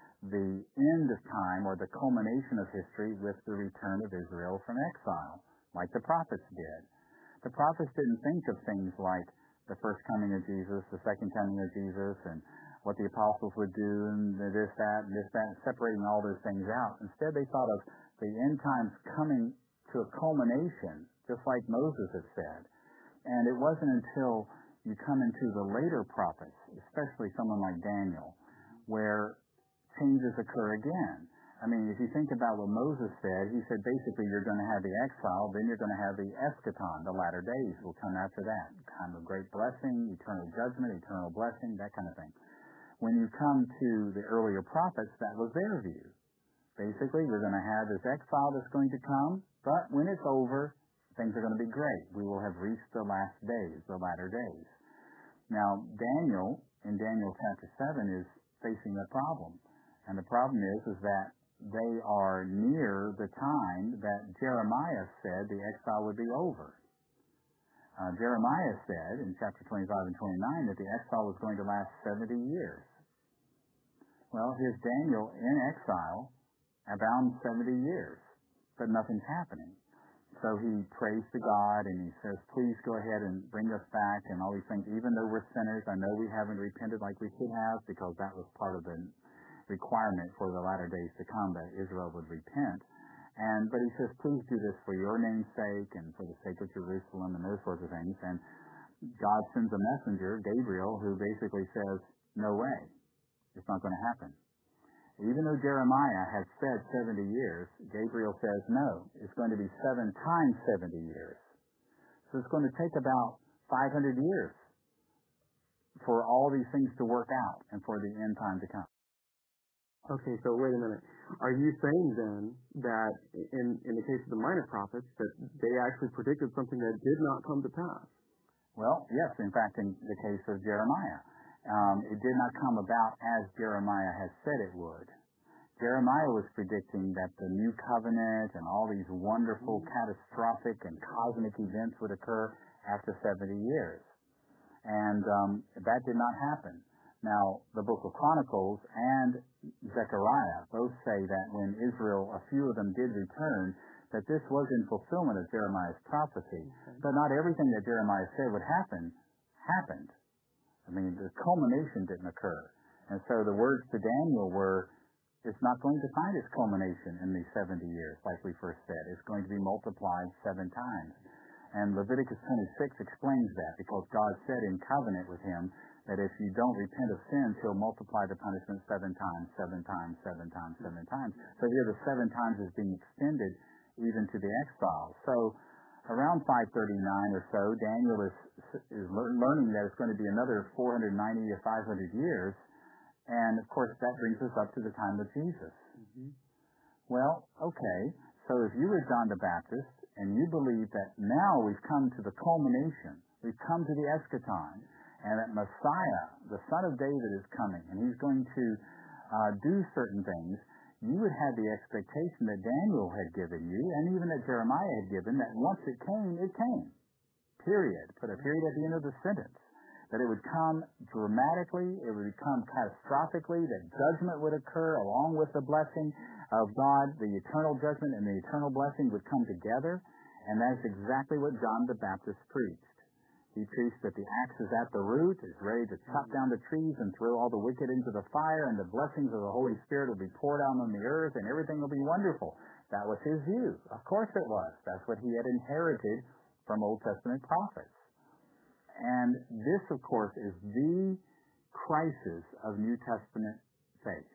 the end of time or the culmination of history with the return of Israel from exile, like the prophets did. The prophets didn't think of things like the first coming of Jesus, the second coming of Jesus, and what the apostles would do, and this, that, and this, that, and separating all those things out. Instead, they thought of the end times coming to a culmination, just like Moses had said. And it wasn't until you come into the later prophets, especially someone like Daniel, where changes occur again. I mean, if you think about what Moses said, he said basically you're going to have the exile, then you're going to have the eschaton, the latter days will come after that. Time of great blessing, eternal judgment, eternal blessing, that kind of thing. When you come to the earlier prophets, that was their view. Basically, we're going to have this exile that's going to come, but when it's over, things are going to be great. We will have reached the last days, the latter days. Now, Daniel, in Daniel chapter seven, is facing a problem. And the problem is, is that they are near the time that Jeremiah said the exile would be over. Uh, Jeremiah said in chapter twenty-five and twenty-nine that the exile was going to last seventy years. Well, here's Daniel in exile, about seventy years, but nothing's happening. So he prays to God and he says, please go ahead and bring us back and all these things. Even though we're sinners, I know we haven't repented like we should have, because that was part of the requirement for the latter days to come, that Israel would repent. And but he says, please do this for your name's sake and for the sake of Jerusalem and those sorts of things. And God sends a messenger, Gabriel, who basically says, no way, it's not going to happen. Even though Jeremiah had said seventy years, Gabriel says, no, it's going to be seven times seventy years. So it's going to take about five hundred years for all these things to work out and for the end time to come. Okay, so wait a minute. Are you saying then that in, in the case of the minor prophets, that they actually predicted something that did not come to pass? Well, yes, in fact, in the case of Jeremiah, um, it did not come about as Jeremiah has said it would. Jeremiah was predicting that the new covenant and all these wonderful, catastrophic, and cosmic events would occur after seventy years. And um, that did not happen. Now, the book of Chronicles and Zechariah both say that when Israel, a few of them did return, that this was in fulfillment of Jeremiah's prophecy. Okay. But not everything that Jeremiah said would happen, happened. I mean, the culmination didn't occur. And so the words to Daniel were, it's not going to find its culmination in these seventy years, like we first said. It's going to be multiplied seven times. And Leviticus twenty-six explains that, because God said in covenant with him that if you don't repent of sins, he'll multiply the punishment seven times, seven times, seven times, seven times. So here the seven times is being extended even to the exile. So around five thirty-nine or so, Daniel is, is learning that it's going to be another four hundred ninety to five hundred years. And of course that brings us up to the time of Jesus. Mm-hmm. Well, okay, so if you were John the Baptist and you believe that now we've come to the culmination, we've come to the eschaton, and that Messiah, the Son of David, is coming, and he's going to uh, do certain things, you would have the expectation that Daniel had given you, and even that Jeremiah had given, that once it came, it came. Period. Put a period at the end of the sentence. That it would come dramatically, it would come catastrophically, that judgment would occur along with the blessing of God, the eternal judgment and the eternal blessing would come together, and that's exactly what John the Baptist preached. He preached that the axe is at the root, is ready to chop down the trees and throw all the wicked into the fire, and the blessings of the Holy Spirit will be poured out on the earth, and everything will be wonderful. That was his view. Of course it was. That's what he had inherited from Old Testament prophets. And this, of course, is the crisis of New Testament faith.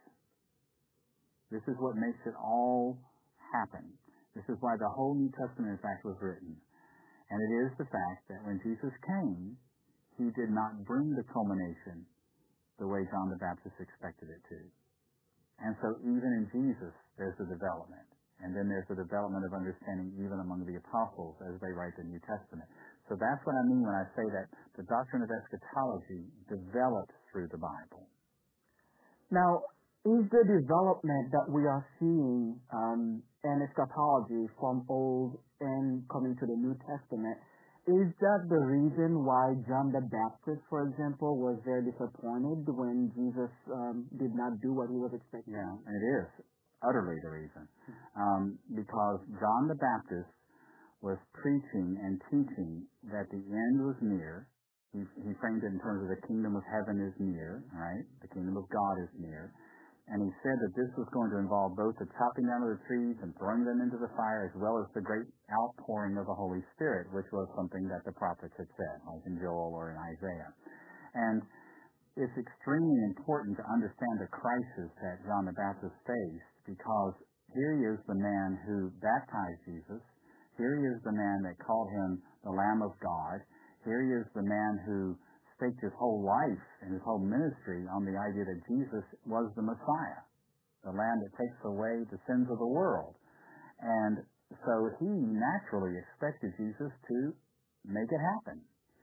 This is what makes it all happen. This is why the whole New Testament, in fact, was written. And it is the fact that when Jesus came, he did not bring the culmination the way John the Baptist expected it to. And so even in Jesus, there's a development. And then there's a development of understanding even among the apostles as they write the New Testament. So that's what I mean when I say that the doctrine of eschatology developed through the Bible. Now, is the development that we are seeing um, in eschatology from Old and coming to the New Testament, is that the reason why John the Baptist, for example, was very disappointed when Jesus um, did not do what he was expecting? Yeah, and it is utterly the reason. Um, because John the Baptist was preaching and teaching that the end was near. He, he framed it in terms of the kingdom of heaven is near, right? The kingdom of God is near. And he said that this was going to involve both the chopping down of the trees and throwing them into the fire, as well as the great outpouring of the Holy Spirit, which was something that the prophets had said, like in Joel or in Isaiah. And it's extremely important to understand the crisis that John the Baptist faced, because here he is the man who baptized Jesus. Here he is the man that called him the Lamb of God. Here he is the man who staked his whole life and his whole ministry on the idea that Jesus was the Messiah, the Lamb that takes away the sins of the world. And so he naturally expected Jesus to make it happen.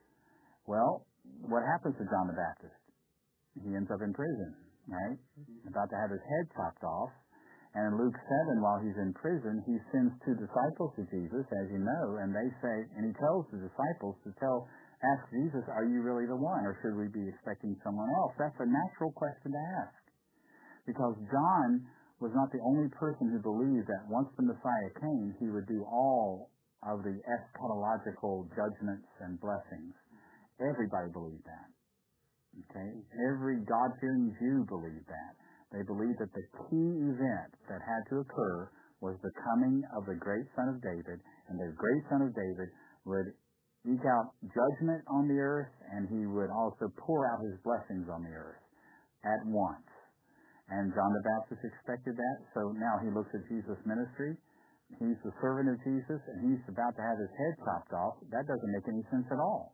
Well, what happens to John the Baptist? He ends up in prison, right? About to have his head chopped off. And in Luke seven, while he's in prison, he sends two disciples to Jesus, as you know, and they say, and he tells the disciples to tell, ask Jesus, are you really the one, or should we be expecting someone else? That's a natural question to ask. Because John was not the only person who believed that once the Messiah came, he would do all of the eschatological judgments and blessings. Everybody believed that. Okay? Every God-fearing Jew believed that. They believed that the key event that had to occur was the coming of the great Son of David, and the great Son of David would eke out judgment on the earth, and he would also pour out his blessings on the earth at once. And John the Baptist expected that, so now he looks at Jesus' ministry. He's the servant of Jesus, and he's about to have his head chopped off. That doesn't make any sense at all.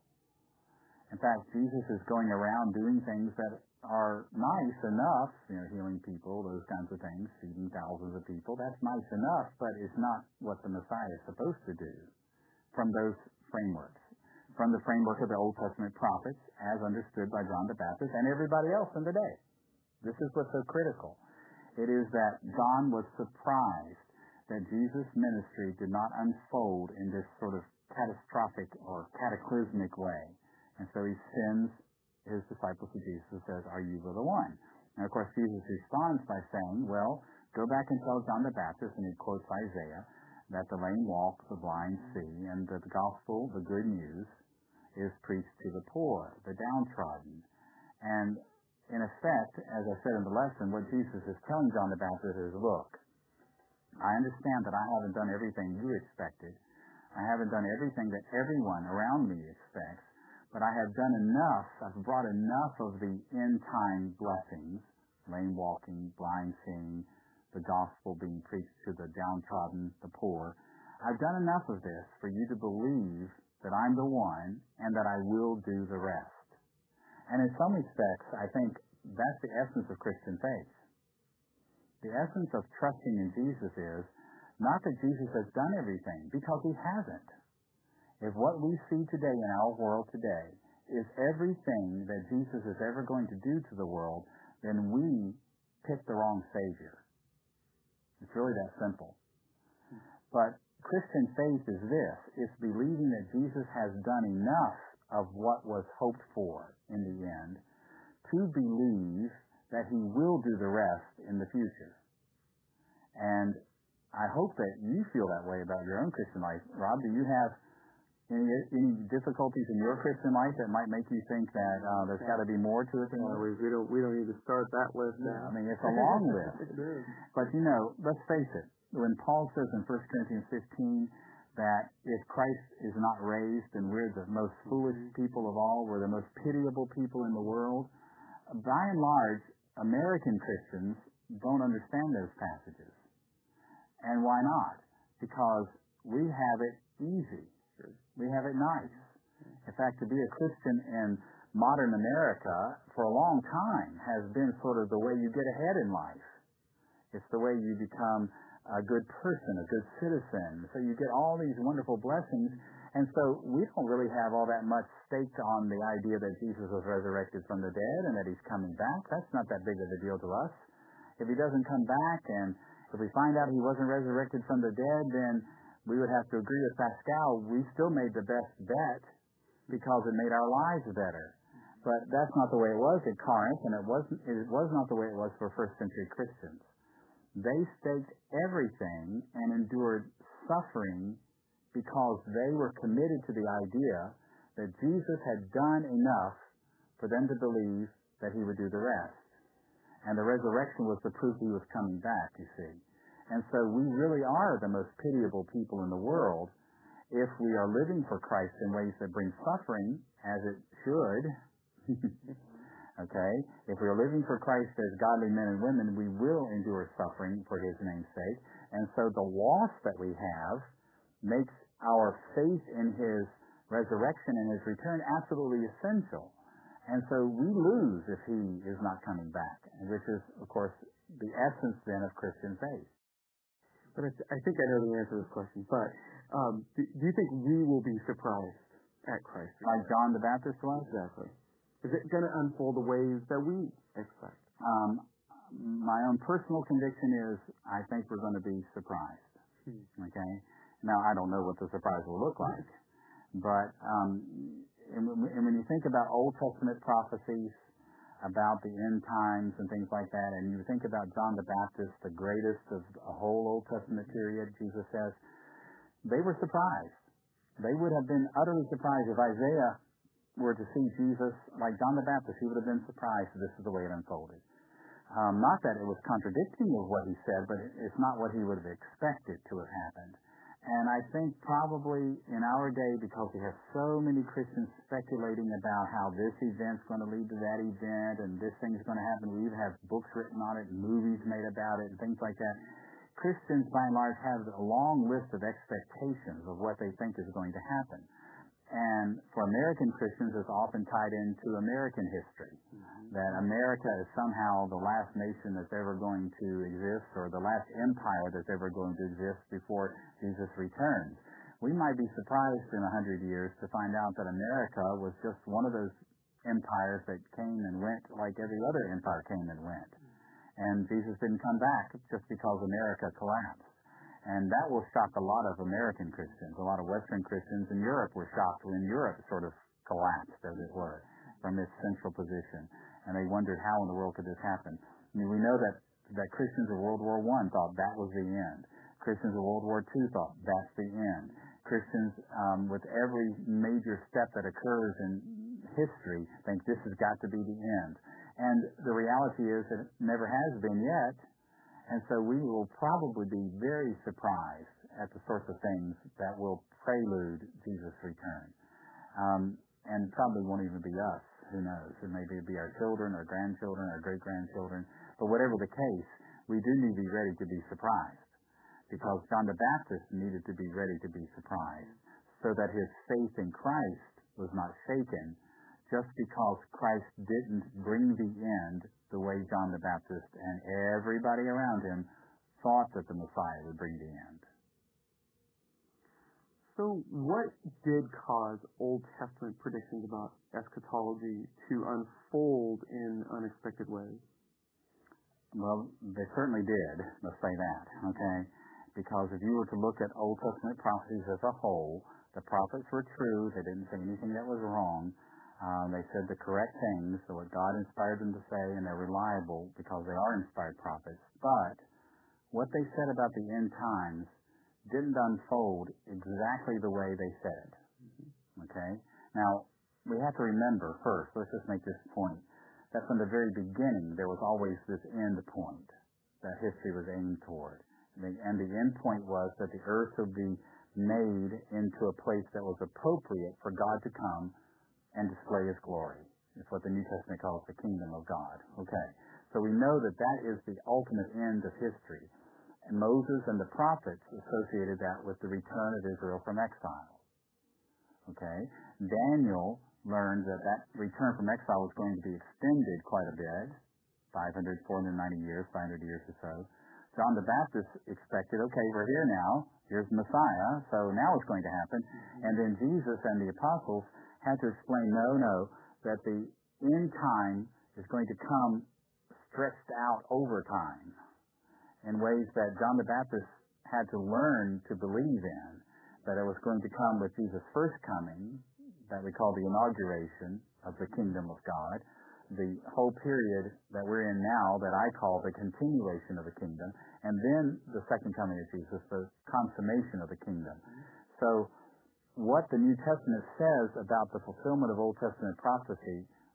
In fact, Jesus is going around doing things that are nice enough, you know, healing people, those kinds of things, feeding thousands of people. That's nice enough, but it's not what the Messiah is supposed to do from those frameworks, from the framework of the Old Testament prophets, as understood by John the Baptist and everybody else in the day. This is what's so critical. It is that John was surprised that Jesus' ministry did not unfold in this sort of catastrophic or cataclysmic way. And so he sends his disciples to Jesus and says, are you the one? And of course, Jesus responds by saying, well, go back and tell John the Baptist, and he quotes Isaiah, that the lame walk, the blind see, and that the gospel, the good news, is preached to the poor, the downtrodden. And in effect, as I said in the lesson, what Jesus is telling John the Baptist is, look, I understand that I haven't done everything you expected. I haven't done everything that everyone around me expects. But I have done enough, I've brought enough of the end-time blessings, lame walking, blind seeing, the gospel being preached to the downtrodden, the poor. I've done enough of this for you to believe that I'm the one and that I will do the rest. And in some respects, I think that's the essence of Christian faith. The essence of trusting in Jesus is not that Jesus has done everything, because he hasn't. If what we see today in our world today is everything that Jesus is ever going to do to the world, then we picked the wrong Savior. It's really that simple. But Christian faith is this. It's believing that Jesus has done enough of what was hoped for in the end to believe that he will do the rest in the future. And I hope that you feel that way about your own Christian life. Rob, do you have Any, any difficulties in your Christian life that might make you think that uh, there's got to be more to it than well, we, we don't we don't need to start that list now. I mean, it's a long list. But you know, let's face it. When Paul says in First Corinthians fifteen that if Christ is not raised, then we're the most foolish people of all. We're the most pitiable people in the world. By and large, American Christians don't understand those passages. And why not? Because we have it easy. We have it nice. In fact, to be a Christian in modern America for a long time has been sort of the way you get ahead in life. It's the way you become a good person, a good citizen. So you get all these wonderful blessings. And so we don't really have all that much staked on the idea that Jesus was resurrected from the dead and that he's coming back. That's not that big of a deal to us. If he doesn't come back, and if we find out he wasn't resurrected from the dead, then we would have to agree with Pascal, we still made the best bet because it made our lives better. But that's not the way it was at Corinth, and it wasn't it was not the way it was for first century Christians. They staked everything and endured suffering because they were committed to the idea that Jesus had done enough for them to believe that he would do the rest. And the resurrection was the proof he was coming back, you see. And so we really are the most pitiable people in the world if we are living for Christ in ways that bring suffering, as it should. Okay? If we are living for Christ as godly men and women, we will endure suffering for his name's sake. And so the loss that we have makes our faith in his resurrection and his return absolutely essential. And so we lose if he is not coming back, which is, of course, the essence then of Christian faith. But I, th- I think I know the answer to this question, but um, do, do you think we will be surprised at Christ? Like John the Baptist was? Exactly. Is it going to unfold the ways that we expect? Um, my own personal conviction is I think we're going to be surprised. Hmm. Okay? Now, I don't know what the surprise will look like, but um, and, and when you think about Old Testament prophecies about the end times and things like that, and you think about John the Baptist, the greatest of a whole Old Testament period, Jesus says, they were surprised. They would have been utterly surprised if Isaiah were to see Jesus like John the Baptist. He would have been surprised that this is the way it unfolded. Um, not that it was contradicting of what he said, but it's not what he would have expected to have happened. And I think probably in our day, because we have so many Christians speculating about how this event's going to lead to that event and this thing's going to happen, we even have books written on it and movies made about it and things like that. Christians, by and large, have a long list of expectations of what they think is going to happen. And for American Christians, it's often tied into American history, mm-hmm. that America is somehow the last nation that's ever going to exist, or the last empire that's ever going to exist before Jesus returns. We might be surprised in a hundred years to find out that America was just one of those empires that came and went like every other empire came and went. And Jesus didn't come back just because America collapsed. And that will shock a lot of American Christians. A lot of Western Christians in Europe were shocked when Europe sort of collapsed, as it were, from its central position. And they wondered, how in the world could this happen? I mean, we know that, that Christians of World War One thought that was the end. Christians of World War Two thought that's the end. Christians, um, with every major step that occurs in history, think this has got to be the end. And the reality is that it never has been yet. And so we will probably be very surprised at the sorts of things that will prelude Jesus' return. Um, and probably won't even be us. Who knows? It may be our children, our grandchildren, our great-grandchildren. But whatever the case, we do need to be ready to be surprised. Because John the Baptist needed to be ready to be surprised so that his faith in Christ was not shaken just because Christ didn't bring the end the way John the Baptist and everybody around him thought that the Messiah would bring the end. So what did cause Old Testament predictions about eschatology to unfold in unexpected ways? Well, they certainly did, let's say that, okay? Because if you were to look at Old Testament prophecies as a whole, the prophets were true, they didn't say anything that was wrong. Um, they said the correct things, so what God inspired them to say, and they're reliable because they are inspired prophets. But what they said about the end times didn't unfold exactly the way they said. Okay? Now, we have to remember first, let's just make this point, that from the very beginning there was always this end point that history was aimed toward. And the end point was that the earth would be made into a place that was appropriate for God to come and display his glory. It's what the New Testament calls the kingdom of God. Okay. So we know that that is the ultimate end of history. And Moses and the prophets associated that with the return of Israel from exile. Okay. Daniel learned that that return from exile was going to be extended quite a bit, five hundred, four hundred ninety years, five hundred years or so. John the Baptist expected, okay, we're here now. Here's Messiah. So now it's going to happen. And then Jesus and the apostles had to explain, no, no, that the end time is going to come stretched out over time in ways that John the Baptist had to learn to believe in, that it was going to come with Jesus' first coming, that we call the inauguration of the kingdom of God, the whole period that we're in now that I call the continuation of the kingdom, and then the second coming of Jesus, the consummation of the kingdom. So what the New Testament says about the fulfillment of Old Testament prophecy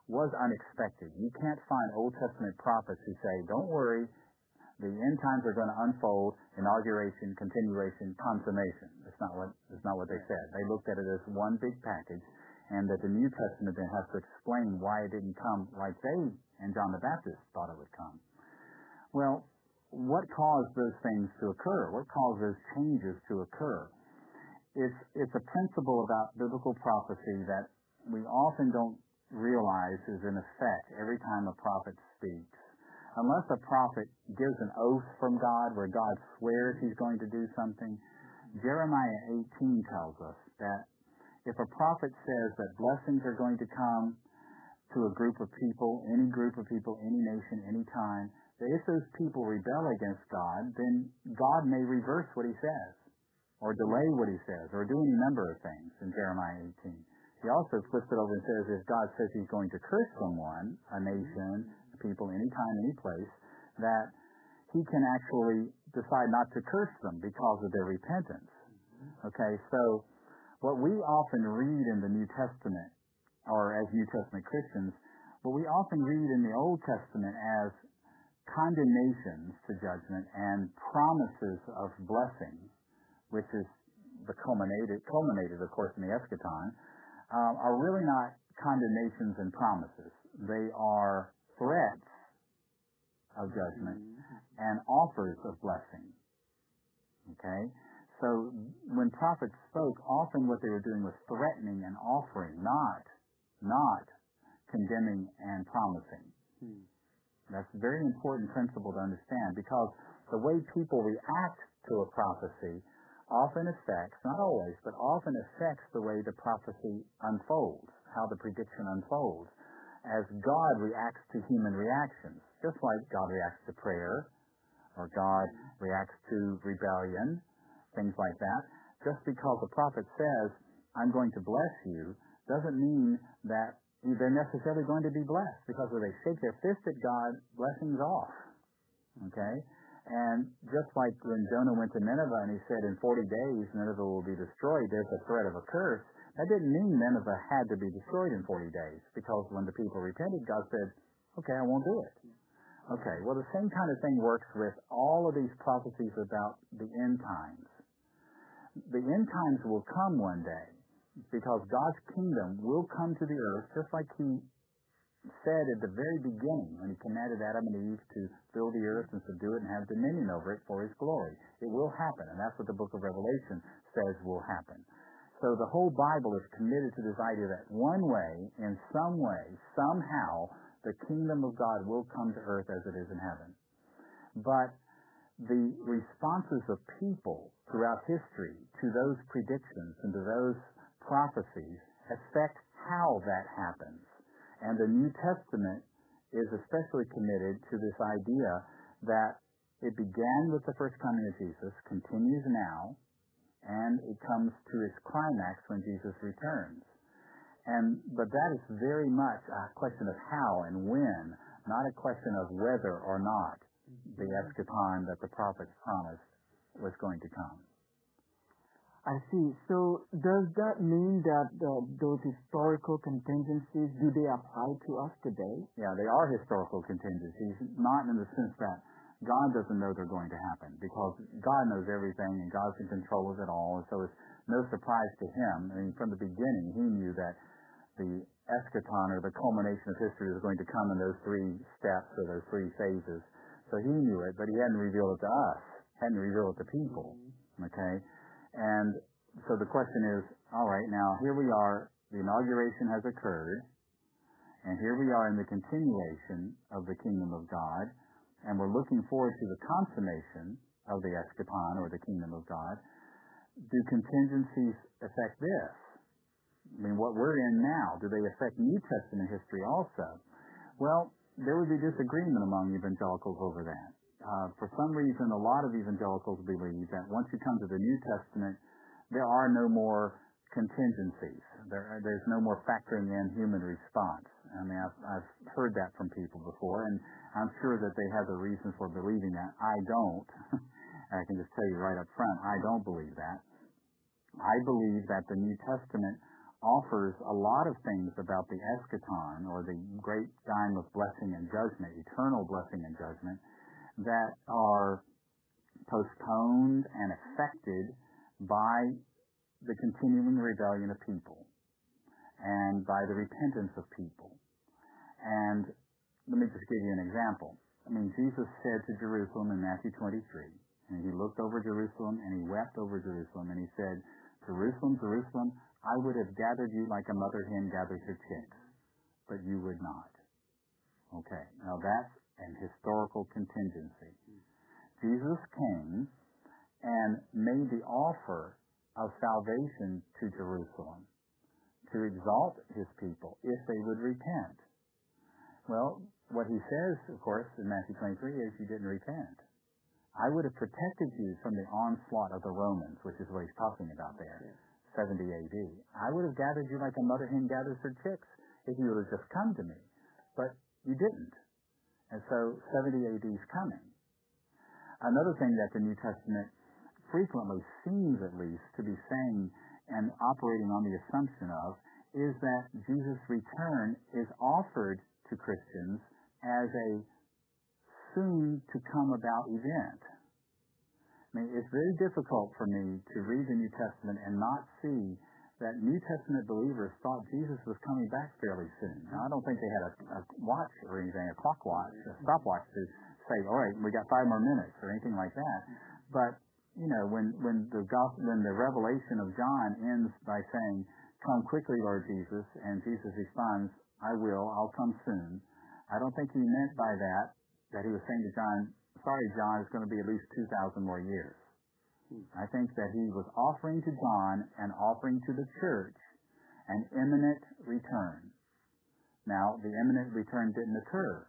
was unexpected. You can't find Old Testament prophets who say, don't worry, the end times are going to unfold, inauguration, continuation, consummation. That's not what, that's not what they said. They looked at it as one big package, and that the New Testament then has to explain why it didn't come like they and John the Baptist thought it would come. Well, what caused those things to occur? What caused those changes to occur? It's, it's a principle about biblical prophecy that we often don't realize is in effect every time a prophet speaks. Unless a prophet gives an oath from God where God swears he's going to do something, Jeremiah eighteen tells us that if a prophet says that blessings are going to come to a group of people, any group of people, any nation, any time, that if those people rebel against God, then God may reverse what he says, or delay what he says, or do any number of things in Jeremiah eighteen. He also flips it over and says if God says he's going to curse someone, a nation, a people, anytime, any place, that he can actually decide not to curse them because of their repentance. Okay, so what we often read in the New Testament, or as New Testament Christians, what we often read in the Old Testament as condemnations to judgment and promises of blessing, which is the culminated, culminated, of course, in the eschaton, um, are really not condemnations and promises. They are threats of judgment and offers of blessing. Okay? So when prophets spoke, often what they were doing was threatening and offering, not, not condemning and promising. Hmm. That's a very important principle to understand, because the way people react to a prophecy often affects, not always, but often affects the way the prophecy unfolds, how the prediction unfolds, as God reacts to human reactions, just like God reacts to prayer, or God reacts to rebellion, things like that. Just because a prophet says, I'm going to bless you, doesn't mean that they're necessarily going to be blessed, because when they shake their fist at God, blessing's off. Okay? And just like when Jonah went to Nineveh and he said in forty days Nineveh will be destroyed, there's a threat of a curse, that didn't mean Nineveh had to be destroyed in forty days, because when the people repented, God said, okay, I won't do it. Okay, well, the same kind of thing works with all of these prophecies about the end times. The end times will come one day, because God's kingdom will come to the earth, just like he said at the very beginning when he commanded Adam and Eve to fill the earth and subdue it and have dominion over it for his glory. It will happen, and that's what the book of Revelation says will happen. So the whole Bible is committed to this idea that one way, in some way, somehow, the kingdom of God will come to earth as it is in heaven. But the responses of people throughout history to those predictions and to those prophecies affect how that happens. And the New Testament is especially committed to this idea that it began with the first coming of Jesus, continues now, and it comes to its climax when Jesus returns. And but that is very much a question of how and when, not a question of whether or not the eschaton that the prophets promised was going to come. I see. So does that mean that uh, those historical contingencies, do they apply to us today? Yeah, they are historical contingencies, not in the sense that God doesn't know they're going to happen, because God knows everything and God's in control of it all, and so it's no surprise to him. I mean, from the beginning, he knew that the eschaton, or the culmination of history, was going to come in those three steps, or those three phases. So he knew it, but he hadn't revealed it to us, hadn't revealed it to people. Okay? And so the question is, all right, now here we are, the inauguration has occurred, and here we are in the continuation of the kingdom of God, and we're looking forward to the consummation of the eschaton, or the kingdom of God. Do contingencies affect this? I mean, what we're in now, do they affect New Testament history also? Well, there would be disagreement among evangelicals over that. Uh, for some reason, a lot of evangelicals believe that once you come to the New Testament, there are no more contingencies. There, there's no more factoring in human response. I mean, I've, I've heard that from people before, and I'm sure that they have the reasons for believing that. I don't. I can just tell you right up front, I don't believe that. I believe that the New Testament offers a lot of things about the eschaton, or the great time of blessing and judgment, eternal blessing and judgment, that are postponed and affected by the continuing rebellion of people and by the repentance of people. And let me just give you an example. I mean, Jesus said to Jerusalem in Matthew twenty-three, and he looked over Jerusalem and he wept over Jerusalem, and he said, Jerusalem, Jerusalem, I would have gathered you like a mother hen gathers her chicks, but you would not. Okay, now that's an historical contingency. Jesus came and made the offer of salvation to Jerusalem to exalt his people if they would repent. Well, what he says, of course, in Matthew twenty-three is you didn't repent. I would have protected you from the onslaught of the Romans, which is what he's talking about there, seventy A D. I would have gathered you like a mother hen gathers her chicks if you would have just come to me. But you didn't. And so seventy A D is coming. Another thing that the New Testament frequently seems, at least, to be saying and operating on the assumption of is that Jesus' return is offered to Christians as a soon-to-come-about event. I mean, it's very difficult for me to read the New Testament and not see that New Testament believers thought Jesus was coming back fairly soon. Now, I don't think they had a, a watch or anything, a clock watch, a stopwatch to say, all right, we got five more minutes or anything like that. But, you know, when, when the gospel, when the revelation of John ends by saying, come quickly, Lord Jesus, and Jesus responds, I will, I'll come soon. I don't think he meant by that that he was saying to John, sorry, John, it's going to be at least two thousand more years. I think that he was offering to John and offering to the church an imminent return. Now, the imminent return didn't occur.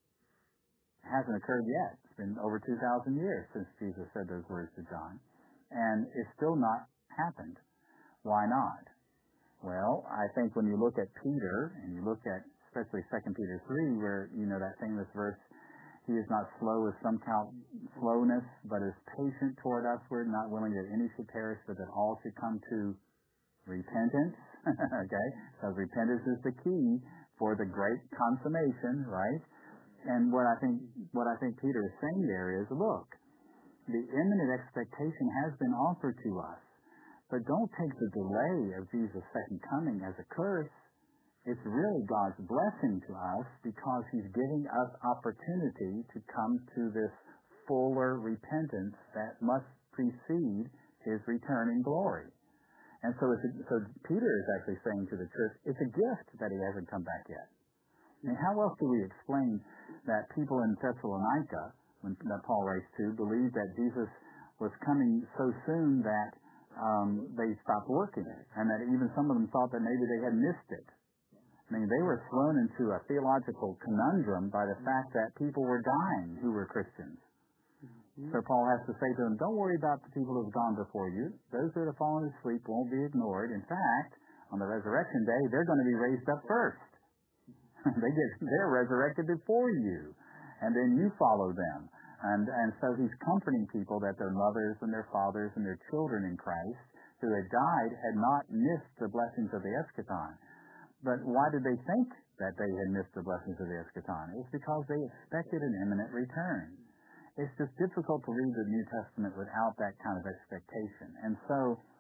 It hasn't occurred yet. It's been over two thousand years since Jesus said those words to John. And it's still not happened. Why not? Well, I think when you look at Peter, and you look at especially Second Peter three, where, you know, that famous verse, he is not slow as some count slowness, but is patient toward usward, not willing that any should perish, but that all should come to repentance. Okay? Because repentance is the key for the great consummation, right? And what I think what I think Peter is saying there is, look, the imminent expectation has been offered to us, but don't take the delay of Jesus' second coming as a curse. It's really God's blessing to us because he's giving us opportunity to come to this fuller repentance that must precede his return in glory. And so, it's a, so Peter is actually saying to the church, it's a gift that he hasn't come back yet. And how else do we explain that people in Thessalonica, when that Paul writes to, believed that Jesus was coming so soon that um, they stopped working, and that even some of them thought that maybe they had missed it. I mean, they were thrown into a theological conundrum by the fact that people were dying who were Christians. Mm-hmm. So Paul has to say to them, don't worry about the people who have gone before you. Those that have fallen asleep won't be ignored. In fact, on the resurrection day, they're going to be raised up first. they get, they're resurrected before you, and then you follow them. And, and so he's comforting people that their mothers and their fathers and their children in Christ who had died had not missed the blessings of the eschaton. But why did they think that they had missed the blessings of the eschaton? It was because they expected an imminent return. It's just difficult to read the New Testament without that kind of expectation. And so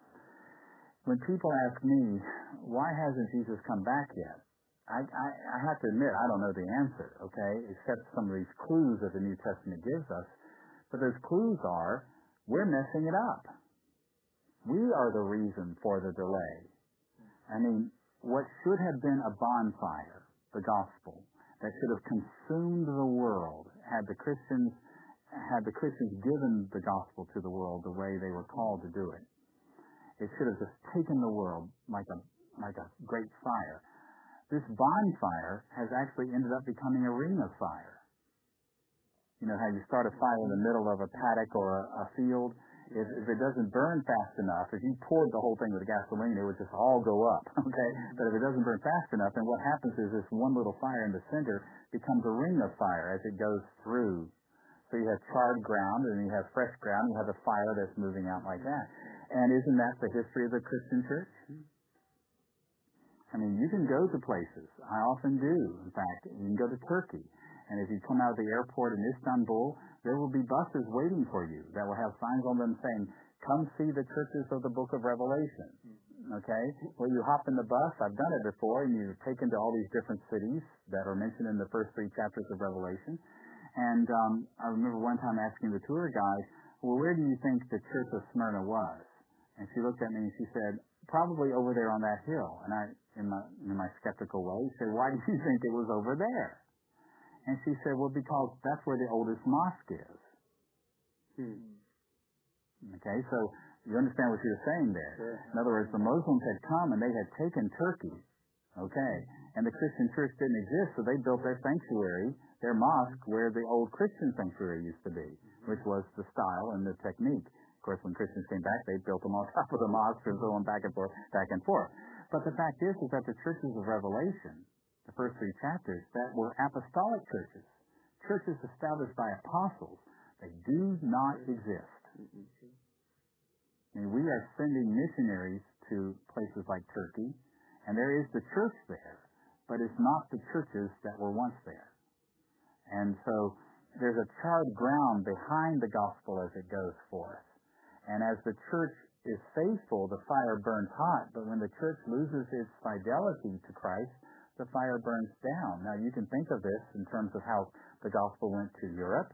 when people ask me, why hasn't Jesus come back yet? I, I, I have to admit, I don't know the answer, okay, except some of these clues that the New Testament gives us. But those clues are, we're messing it up. We are the reason for the delay. I mean, what should have been a bonfire, the gospel, that should have consumed the world had the Christians had the Christians given the gospel to the world the way they were called to do it. It should have just taken the world like a like a great fire. This bonfire has actually ended up becoming a ring of fire. You know how you start a fire in the middle of a paddock or a, a field? If, if it doesn't burn fast enough, if you poured the whole thing with gasoline, it would just all go up, okay? But if it doesn't burn fast enough, then what happens is this one little fire in the center becomes a ring of fire as it goes through. So you have charred ground, and you have fresh ground, you have a fire that's moving out like that. And isn't that the history of the Christian church? I mean, you can go to places. I often do. In fact, you can go to Turkey. And if you come out of the airport in Istanbul, there will be buses waiting for you that will have signs on them saying, come see the churches of the book of Revelation. Okay? Well, you hop in the bus. I've done it before, and you're taken to all these different cities that are mentioned in the first three chapters of Revelation. And um, I remember one time asking the tour guide, well, where do you think the church of Smyrna was? And she looked at me and she said, probably over there on that hill. And I, in my, in my skeptical way, said, why do you think it was over there? And she said, well, because that's where the oldest mosque is. Hmm. Okay, so you understand what she was saying there. Sure. In other words, the Muslims had come and they had taken Turkey. Okay, and the Christian church didn't exist, so they built their sanctuary, their mosque, where the old Christian sanctuary used to be, which was the style and the technique. Of course, when Christians came back, they built them on top of the mosque and so on, back and forth, back and forth. But the fact is, is that the churches of Revelation, the first three chapters, that were apostolic churches, churches established by apostles, they do not exist. I mean, we are sending missionaries to places like Turkey, and there is the church there, but it's not the churches that were once there. And so there's a charred ground behind the gospel as it goes forth. And as the church is faithful, the fire burns hot, but when the church loses its fidelity to Christ, the fire burns down. Now, you can think of this in terms of how the gospel went to Europe,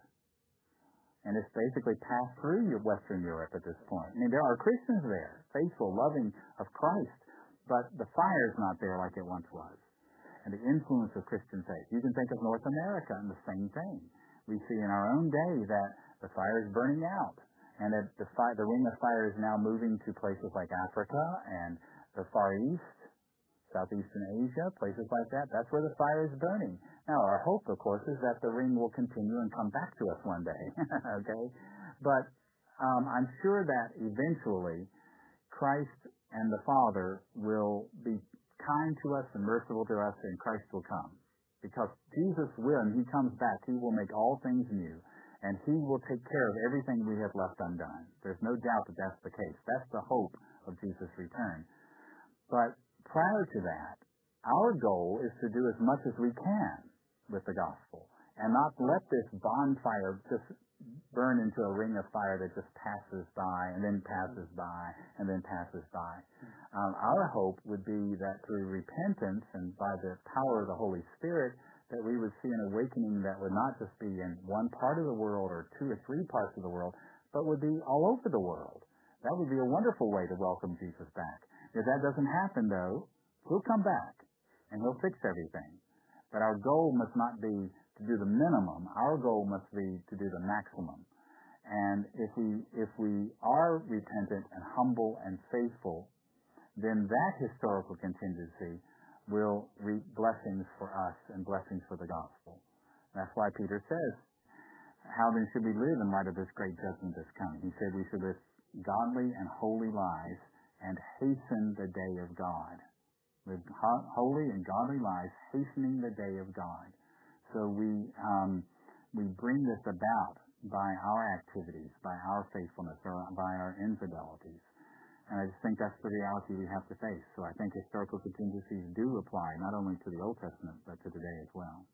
and it's basically passed through Western Europe at this point. I mean, there are Christians there, faithful, loving of Christ, but the fire is not there like it once was. And the influence of Christian faith. You can think of North America and the same thing. We see in our own day that the fire is burning out, and that the, fire, the ring of fire is now moving to places like Africa and the Far East, Southeastern Asia, places like that. That's where the fire is burning. Now, our hope, of course, is that the ring will continue and come back to us one day. Okay? But um, I'm sure that eventually Christ and the Father will be kind to us and merciful to us, and Christ will come. Because Jesus will, and He comes back, He will make all things new, and He will take care of everything we have left undone. There's no doubt that that's the case. That's the hope of Jesus' return. But prior to that, our goal is to do as much as we can with the gospel and not let this bonfire just burn into a ring of fire that just passes by and then passes by and then passes by. Um, our hope would be that through repentance and by the power of the Holy Spirit, that we would see an awakening that would not just be in one part of the world or two or three parts of the world, but would be all over the world. That would be a wonderful way to welcome Jesus back. If that doesn't happen, though, He'll come back and He'll fix everything. But our goal must not be to do the minimum. Our goal must be to do the maximum. And if we if we are repentant and humble and faithful, then that historical contingency will reap blessings for us and blessings for the gospel. That's why Peter says, how then should we live in light of this great judgment that's coming? He said we should live godly and holy lives and hasten the day of God. Live holy and godly lives, hastening the day of God. So we um, we bring this about by our activities, by our faithfulness, or by our infidelities. And I just think that's the reality we have to face. So I think historical contingencies do apply not only to the Old Testament, but to today as well.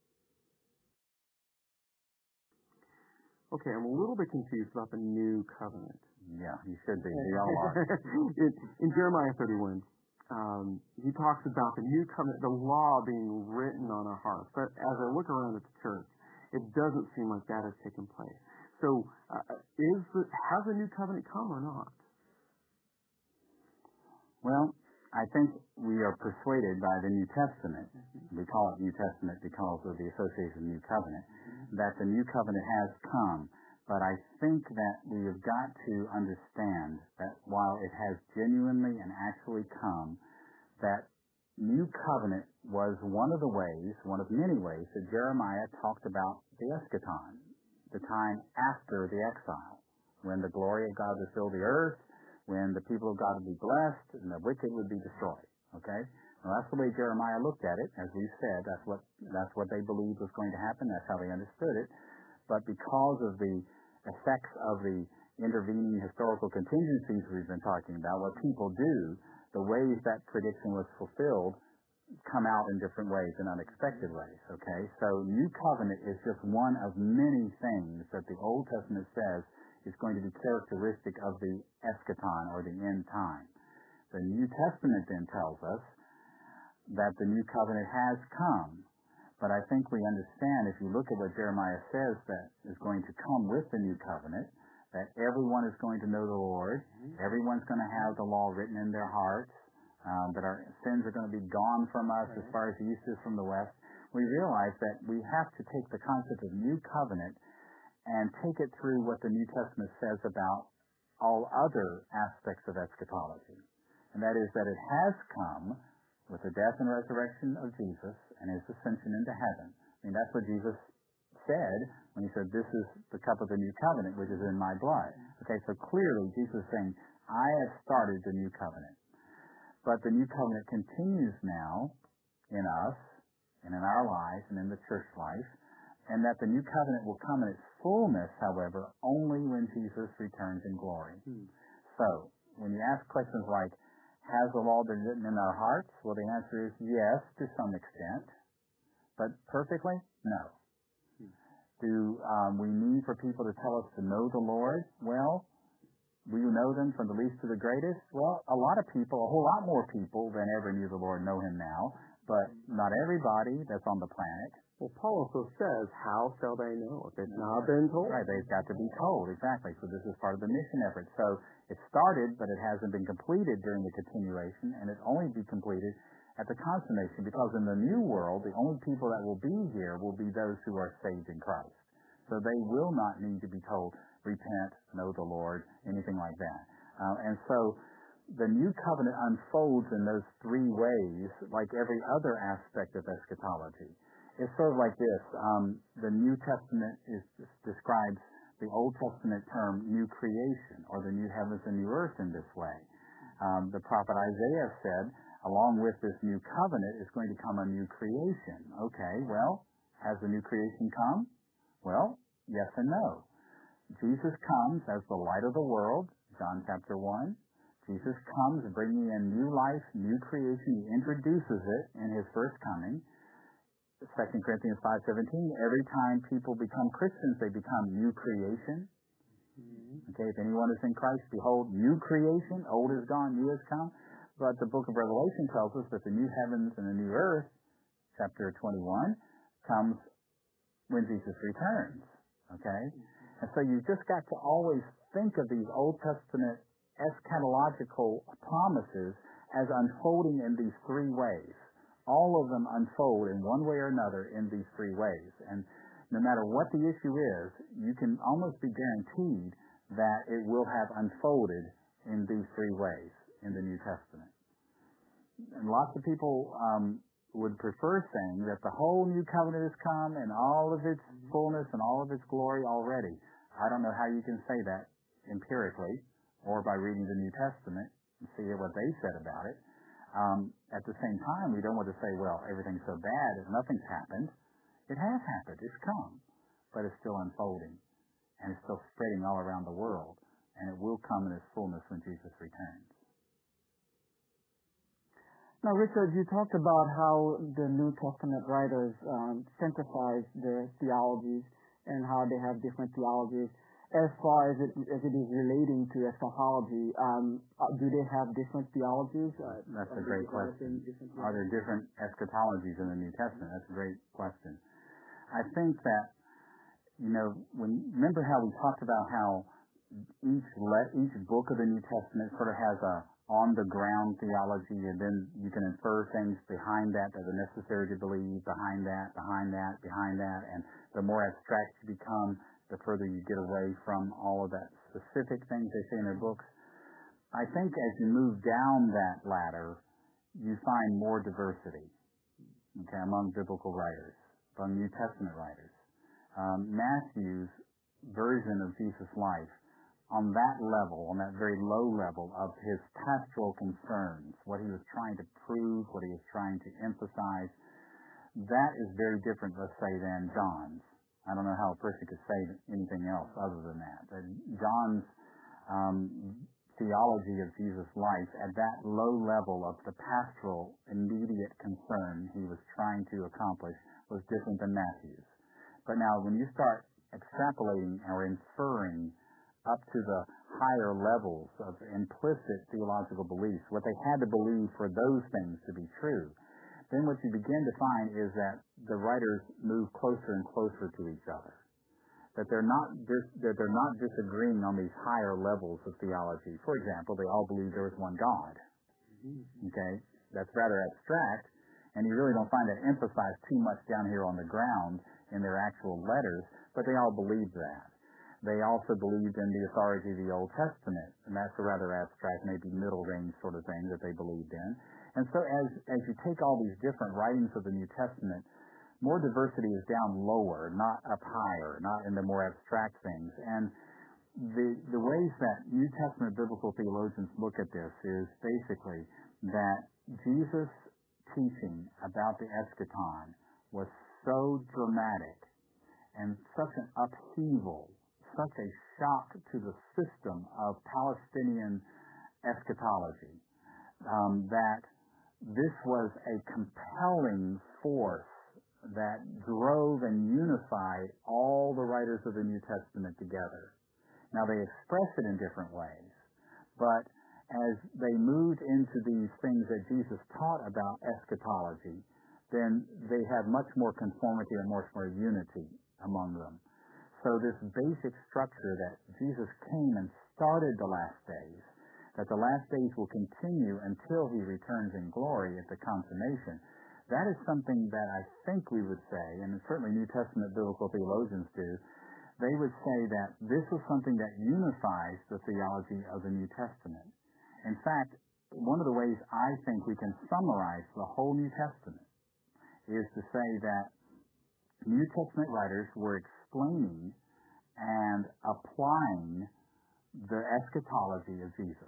Okay, I'm a little bit confused about the new covenant. Yeah, you should be. We all are. in, in Jeremiah thirty-one, um, he talks about the new covenant, the law being written on our hearts. But as I look around at the church, it doesn't seem like that has taken place. So, uh, is the, has the new covenant come or not? Well, I think we are persuaded by the New Testament. We call it New Testament because of the association of the New Covenant, that the New Covenant has come. But I think that we have got to understand that while it has genuinely and actually come, that New Covenant was one of the ways, one of many ways, that Jeremiah talked about the eschaton, the time after the exile, when the glory of God would fill the earth, when the people of God would be blessed, and the wicked would be destroyed. Okay? Now that's the way Jeremiah looked at it. As we said, that's what that's what they believed was going to happen. That's how they understood it. But because of the effects of the intervening historical contingencies we've been talking about, what people do, the ways that prediction was fulfilled come out in different ways, in unexpected ways, okay? So New Covenant is just one of many things that the Old Testament says is going to be characteristic of the eschaton, or the end time. The New Testament then tells us that the New Covenant has come, but I think we understand, if you look at what Jeremiah says that is going to come with the New Covenant, that everyone is going to know the Lord, everyone's going to have the law written in their hearts, Um, that our sins are going to be gone from us as far as the east is from the west. We realize that we have to take the concept of New Covenant and take it through what the New Testament says about all other aspects of eschatology. And that is that it has come with the death and resurrection of Jesus and his ascension into heaven. I mean, that's what Jesus said when he said, this is the cup of the New Covenant, which is in my blood. Okay, so clearly Jesus is saying, I have started the New Covenant. But the New Covenant continues now in us and in our lives and in the church life, and that the New Covenant will come in its fullness, however, only when Jesus returns in glory. Hmm. So, when you ask questions like, has the law been written in our hearts? Well, the answer is yes, to some extent. But perfectly? No. Hmm. Do um, we need for people to tell us to know the Lord? Well, will you know them from the least to the greatest? Well, a lot of people, a whole lot more people than ever knew the Lord know him now, but not everybody that's on the planet. Well, Paul also says, how shall they know if they've not been told? Right, they've got to be told, exactly. So this is part of the mission effort. So it started, but it hasn't been completed during the continuation, and it only be completed at the consummation, because in the new world, the only people that will be here will be those who are saved in Christ. So they will not need to be told, repent, know the Lord, anything like that. Uh, and so the New Covenant unfolds in those three ways, like every other aspect of eschatology. It's sort of like this. Um, the New Testament is, describes the Old Testament term new creation, or the new heavens and new earth in this way. Um, the prophet Isaiah said, along with this new covenant is going to come a new creation. Okay, well, has the new creation come? Well, yes and no. Jesus comes as the light of the world, John chapter one. Jesus comes bringing in new life, new creation. He introduces it in his first coming. Second Corinthians five seventeen, every time people become Christians, they become new creation. Okay, if anyone is in Christ, behold, new creation, old is gone, new has come. But the book of Revelation tells us that the new heavens and the new earth, chapter twenty-one, comes when Jesus returns. Okay? And so you've just got to always think of these Old Testament eschatological promises as unfolding in these three ways. All of them unfold in one way or another in these three ways. And no matter what the issue is, you can almost be guaranteed that it will have unfolded in these three ways in the New Testament. And lots of people um, would prefer saying that the whole New Covenant has come in all of its fullness and all of its glory already. I don't know how you can say that empirically or by reading the New Testament and see what they said about it. Um, at the same time, we don't want to say, well, everything's so bad if nothing's happened. It has happened. It's come. But it's still unfolding. And it's still spreading all around the world. And it will come in its fullness when Jesus returns. Now, Richard, you talked about how the New Testament writers um, synthesize their theologies and how they have different theologies. As far as it, as it is relating to eschatology, um, uh, do they have different theologies? Uh, That's a great question. Are there different eschatologies in the New Testament? That's a great question. I think that, you know, when remember how we talked about how each le- each book of the New Testament sort of has a on-the-ground theology, and then you can infer things behind that that are necessary to believe, behind that, behind that, behind that, and the more abstract you become, the further you get away from all of that specific things they say in their books. I think as you move down that ladder, you find more diversity, okay, among biblical writers, among New Testament writers. Um, Matthew's version of Jesus' life, on that level, on that very low level of his pastoral concerns, what he was trying to prove, what he was trying to emphasize, that is very different, let's say, than John's. I don't know how a person could say anything else other than that. But John's um, theology of Jesus' life at that low level of the pastoral immediate concern he was trying to accomplish was different than Matthew's. But now when you start extrapolating or inferring up to the higher levels of implicit theological beliefs, what they had to believe for those things to be true, then what you begin to find is that the writers move closer and closer to each other. That they're not dis- that they're not disagreeing on these higher levels of theology. For example, they all believe there was one God. Okay, that's rather abstract, and you really don't find that emphasized too much down here on the ground in their actual letters. But they all believed that. They also believed in the authority of the Old Testament, and that's a rather abstract, maybe middle range sort of thing that they believed in. And so, as as you take all these different writings of the New Testament, more diversity is down lower, not up higher, not in the more abstract things. And the the ways that New Testament biblical theologians look at this is basically that Jesus' teaching about the eschaton was so dramatic and such an upheaval, such a shock to the system of Palestinian eschatology, um, that this was a compelling force that drove and unified all the writers of the New Testament together. Now, they express it in different ways, but as they moved into these things that Jesus taught about eschatology, then they have much more conformity and much more unity among them. So this basic structure that Jesus came and started the last days, that the last days will continue until he returns in glory at the consummation, that is something that I think we would say, and certainly New Testament biblical theologians do, they would say that this was something that unifies the theology of the New Testament. In fact, one of the ways I think we can summarize the whole New Testament is to say that New Testament writers were explaining and applying the eschatology of Jesus.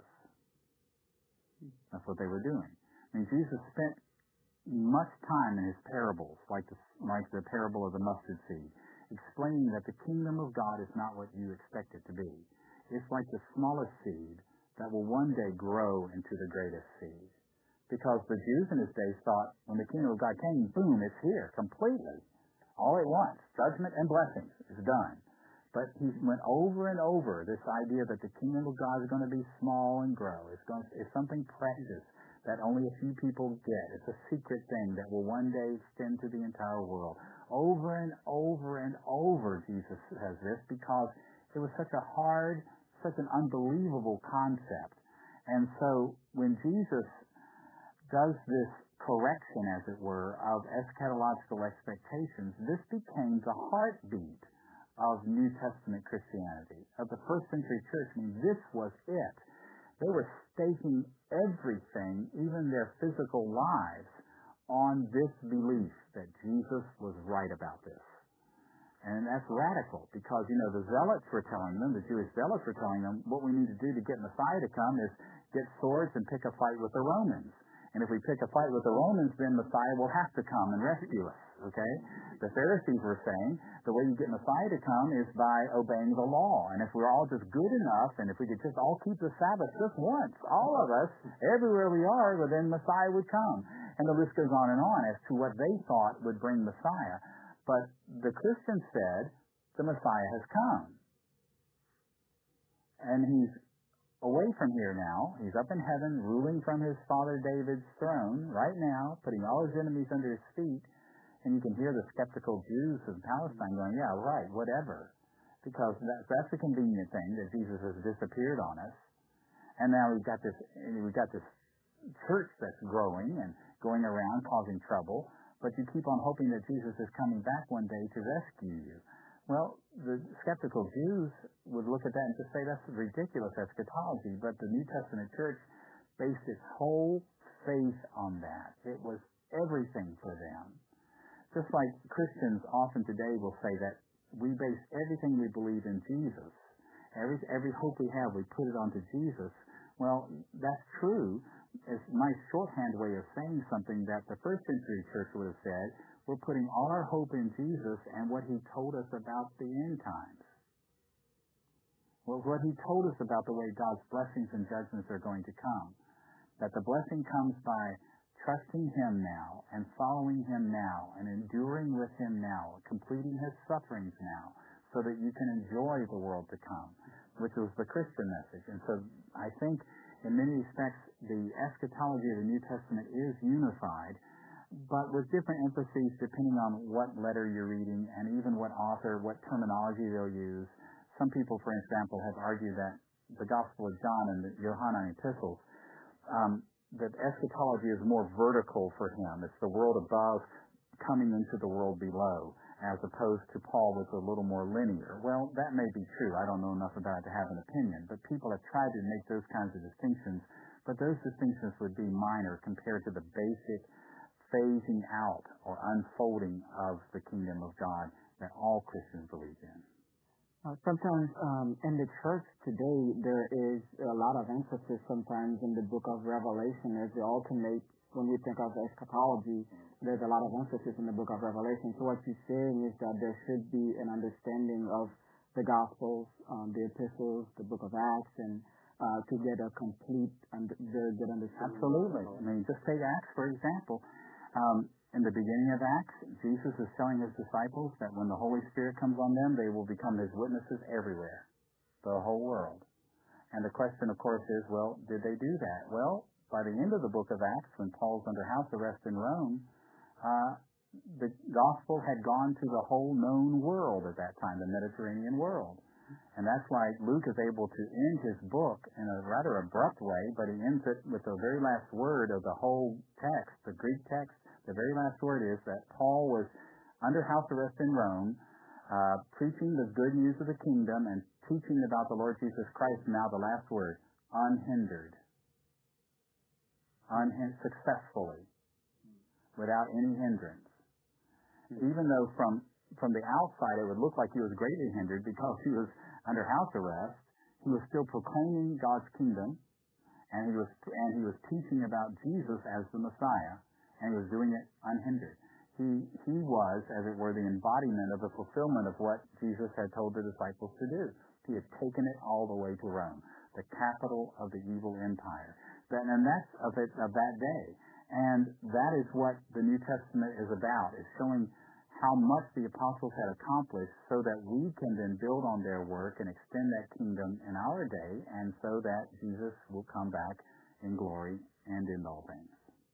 That's what they were doing. I mean, Jesus spent much time in his parables, like the, like the parable of the mustard seed, explaining that the kingdom of God is not what you expect it to be. It's like the smallest seed that will one day grow into the greatest seed. Because the Jews in his day thought when the kingdom of God came, boom, it's here completely. All at once, judgment and blessings is done. But he went over and over this idea that the kingdom of God is going to be small and grow. It's going to, it's something precious that only a few people get. It's a secret thing that will one day extend to the entire world. Over and over and over, Jesus says this because it was such a hard, such an unbelievable concept. And so when Jesus does this correction, as it were, of eschatological expectations, this became the heartbeat of New Testament Christianity, of the first century church. I mean, this was it. They were staking everything, even their physical lives, on this belief that Jesus was right about this. And that's radical because, you know, the zealots were telling them, the Jewish zealots were telling them, what we need to do to get Messiah to come is get swords and pick a fight with the Romans. And if we pick a fight with the Romans, then Messiah will have to come and rescue us, okay? The Pharisees were saying the way you get Messiah to come is by obeying the law. And if we're all just good enough, and if we could just all keep the Sabbath just once, all of us, everywhere we are, well, then Messiah would come. And the list goes on and on as to what they thought would bring Messiah. But the Christians said the Messiah has come. And he's away from here now. He's up in heaven, ruling from his father David's throne right now, putting all his enemies under his feet. And you can hear the skeptical Jews of Palestine going, yeah, right, whatever. Because that, that's a convenient thing that Jesus has disappeared on us. And now we've got this, we've got this church that's growing and going around causing trouble. But you keep on hoping that Jesus is coming back one day to rescue you. Well, the skeptical Jews would look at that and just say that's ridiculous eschatology, but the New Testament church based its whole faith on that. It was everything for them. Just like Christians often today will say that we base everything we believe in Jesus. Every, every hope we have, we put it onto Jesus. Well, that's true. It's a nice shorthand way of saying something that the first century church would have said. We're putting all our hope in Jesus and what he told us about the end times. What Gospels, what he told us about the way God's blessings and judgments are going to come. That the blessing comes by trusting him now and following him now and enduring with him now, completing his sufferings now, so that you can enjoy the world to come, which was the Christian message. And so I think in many respects the eschatology of the New Testament is unified, but with different emphases depending on what letter you're reading and even what author, what terminology they'll use. Some people, for example, have argued that the Gospel of John and the Johannine epistles, um, that eschatology is more vertical for him. It's the world above coming into the world below, as opposed to Paul was a little more linear. Well, that may be true. I don't know enough about it to have an opinion, but people have tried to make those kinds of distinctions, but those distinctions would be minor compared to the basic phasing out or unfolding of the kingdom of God that all Christians believe in. Uh, sometimes um, in the church today, there is a lot of emphasis sometimes in the book of Revelation as the ultimate. When we think of eschatology, there's a lot of emphasis in the book of Revelation. So what you're saying is that there should be an understanding of the Gospels, um, the epistles, the book of Acts, and uh, to get a complete and very good understanding. Absolutely. I mean, just take Acts, for example. Um, In the beginning of Acts, Jesus is telling his disciples that when the Holy Spirit comes on them, they will become his witnesses everywhere, the whole world. And the question, of course, is, well, did they do that? Well, by the end of the book of Acts, when Paul's under house arrest in Rome, uh, the gospel had gone to the whole known world at that time, the Mediterranean world. And that's why Luke is able to end his book in a rather abrupt way, but he ends it with the very last word of the whole text, the Greek text. The very last word is that Paul was under house arrest in Rome, uh, preaching the good news of the kingdom and teaching about the Lord Jesus Christ. Now the last word, unhindered, Unhin- successfully, without any hindrance. Even though from from the outside it would look like he was greatly hindered because he was under house arrest, he was still proclaiming God's kingdom, and he was and he was teaching about Jesus as the Messiah. And he was doing it unhindered. He he was, as it were, the embodiment of the fulfillment of what Jesus had told the disciples to do. He had taken it all the way to Rome, the capital of the evil empire. That, and that's of it of that day. And that is what the New Testament is about, is showing how much the apostles had accomplished so that we can then build on their work and extend that kingdom in our day, and so that Jesus will come back in glory and in all things.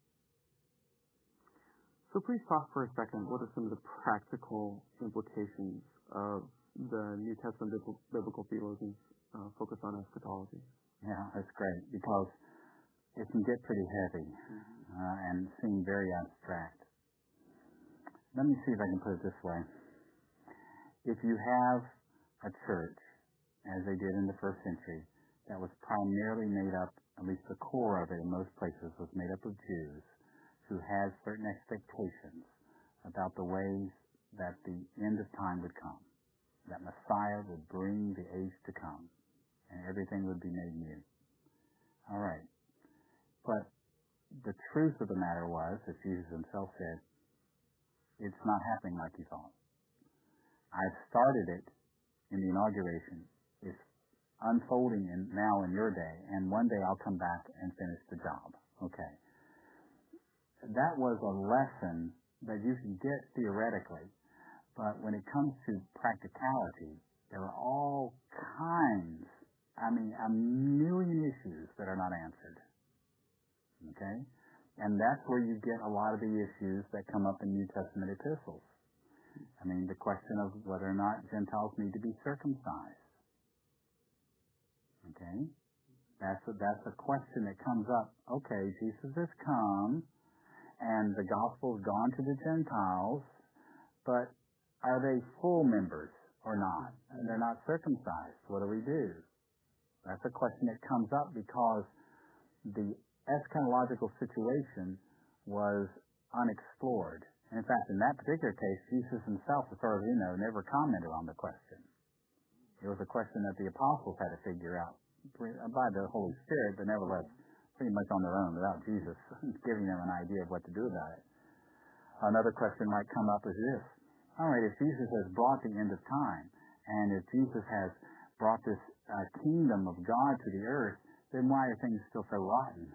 So please talk for a second, what are some of the practical implications of the New Testament biblical theologians' uh, focus on eschatology? Yeah, that's great, because it can get pretty heavy uh, and seem very abstract. Let me see if I can put it this way. If you have a church, as they did in the first century, that was primarily made up, at least the core of it in most places, was made up of Jews, who had certain expectations about the ways that the end of time would come, that Messiah would bring the age to come, and everything would be made new. All right. But the truth of the matter was, as Jesus himself said, it's not happening like you thought. I've started it in the inauguration. It's unfolding in, now in your day, and one day I'll come back and finish the job. Okay. That was a lesson that you can get theoretically, but when it comes to practicality, there are all kinds, I mean, a million issues that are not answered. Okay? And that's where you get a lot of the issues that come up in New Testament epistles. I mean, the question of whether or not Gentiles need to be circumcised. Okay? That's a, that's a question that comes up. Okay, Jesus has come, and the gospel's gone to the Gentiles, but are they full members or not? And they're not circumcised. What do we do? That's a question that comes up because the eschatological situation was unexplored. And in fact, in that particular case, Jesus himself, as far as we know, never commented on the question. It was a question that the apostles had to figure out by the Holy Spirit, but nevertheless, pretty much on their own without Jesus giving them an idea of what to do about it. Another question might come up is this. All right, if Jesus has brought the end of time, and if Jesus has brought this uh, kingdom of God to the earth, then why are things still so rotten?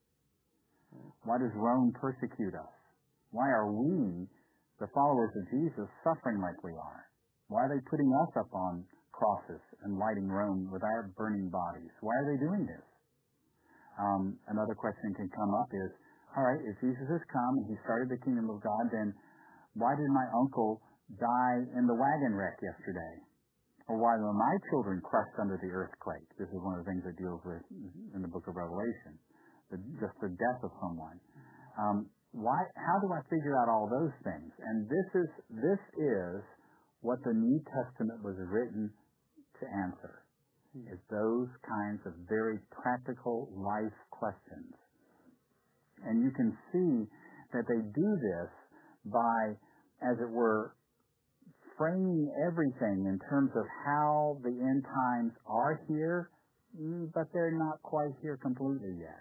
Why does Rome persecute us? Why are we, the followers of Jesus, suffering like we are? Why are they putting us up on crosses and lighting Rome with our burning bodies? Why are they doing this? Um, another question can come up is, all right, if Jesus has come and he started the kingdom of God, then why did my uncle die in the wagon wreck yesterday? Or why were my children crushed under the earthquake? This is one of the things that deals with in the book of Revelation, the, just the death of someone. Um, why? How do I figure out all those things? And this is this is what the New Testament was written to answer, is those kinds of very practical life questions. And you can see that they do this by, as it were, framing everything in terms of how the end times are here, but they're not quite here completely yet.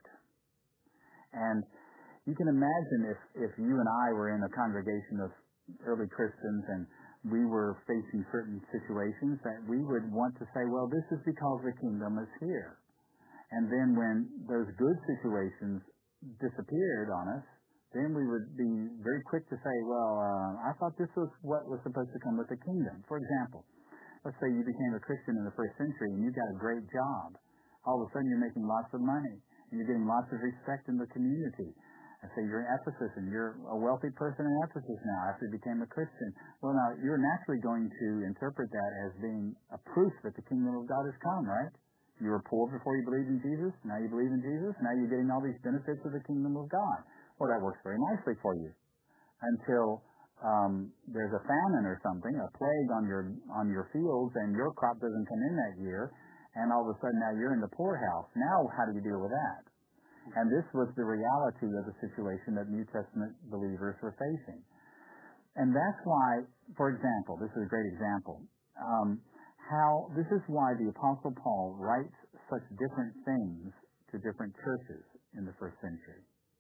And you can imagine if, if you and I were in a congregation of early Christians and we were facing certain situations, that we would want to say, well, this is because the kingdom is here. And then when those good situations disappeared on us, then we would be very quick to say, well, uh, I thought this was what was supposed to come with the kingdom. For example, let's say you became a Christian in the first century and you got a great job. All of a sudden you're making lots of money and you're getting lots of respect in the community. And say you're in Ephesus and you're a wealthy person in Ephesus now after you became a Christian. Well, now you're naturally going to interpret that as being a proof that the kingdom of God has come, right? You were poor before you believed in Jesus. Now you believe in Jesus. Now you're getting all these benefits of the kingdom of God. Well, that works very nicely for you until um, there's a famine or something, a plague on your on your fields, and your crop doesn't come in that year, and all of a sudden now you're in the poorhouse. Now how do you deal with that? And this was the reality of the situation that New Testament believers were facing. And that's why, for example, this is a great example, um, how this is why the Apostle Paul writes such different things to different churches in the first century.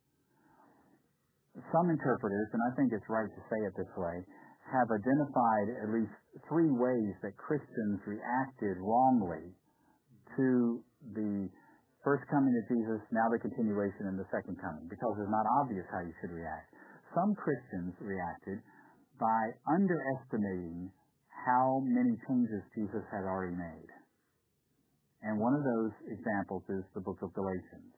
Some interpreters, and I think it's right to say it this way, have identified at least three ways that Christians reacted wrongly to the first coming of Jesus, now the continuation, and the second coming, because it's not obvious how you should react. Some Christians reacted by underestimating how many changes Jesus had already made. And one of those examples is the book of Galatians.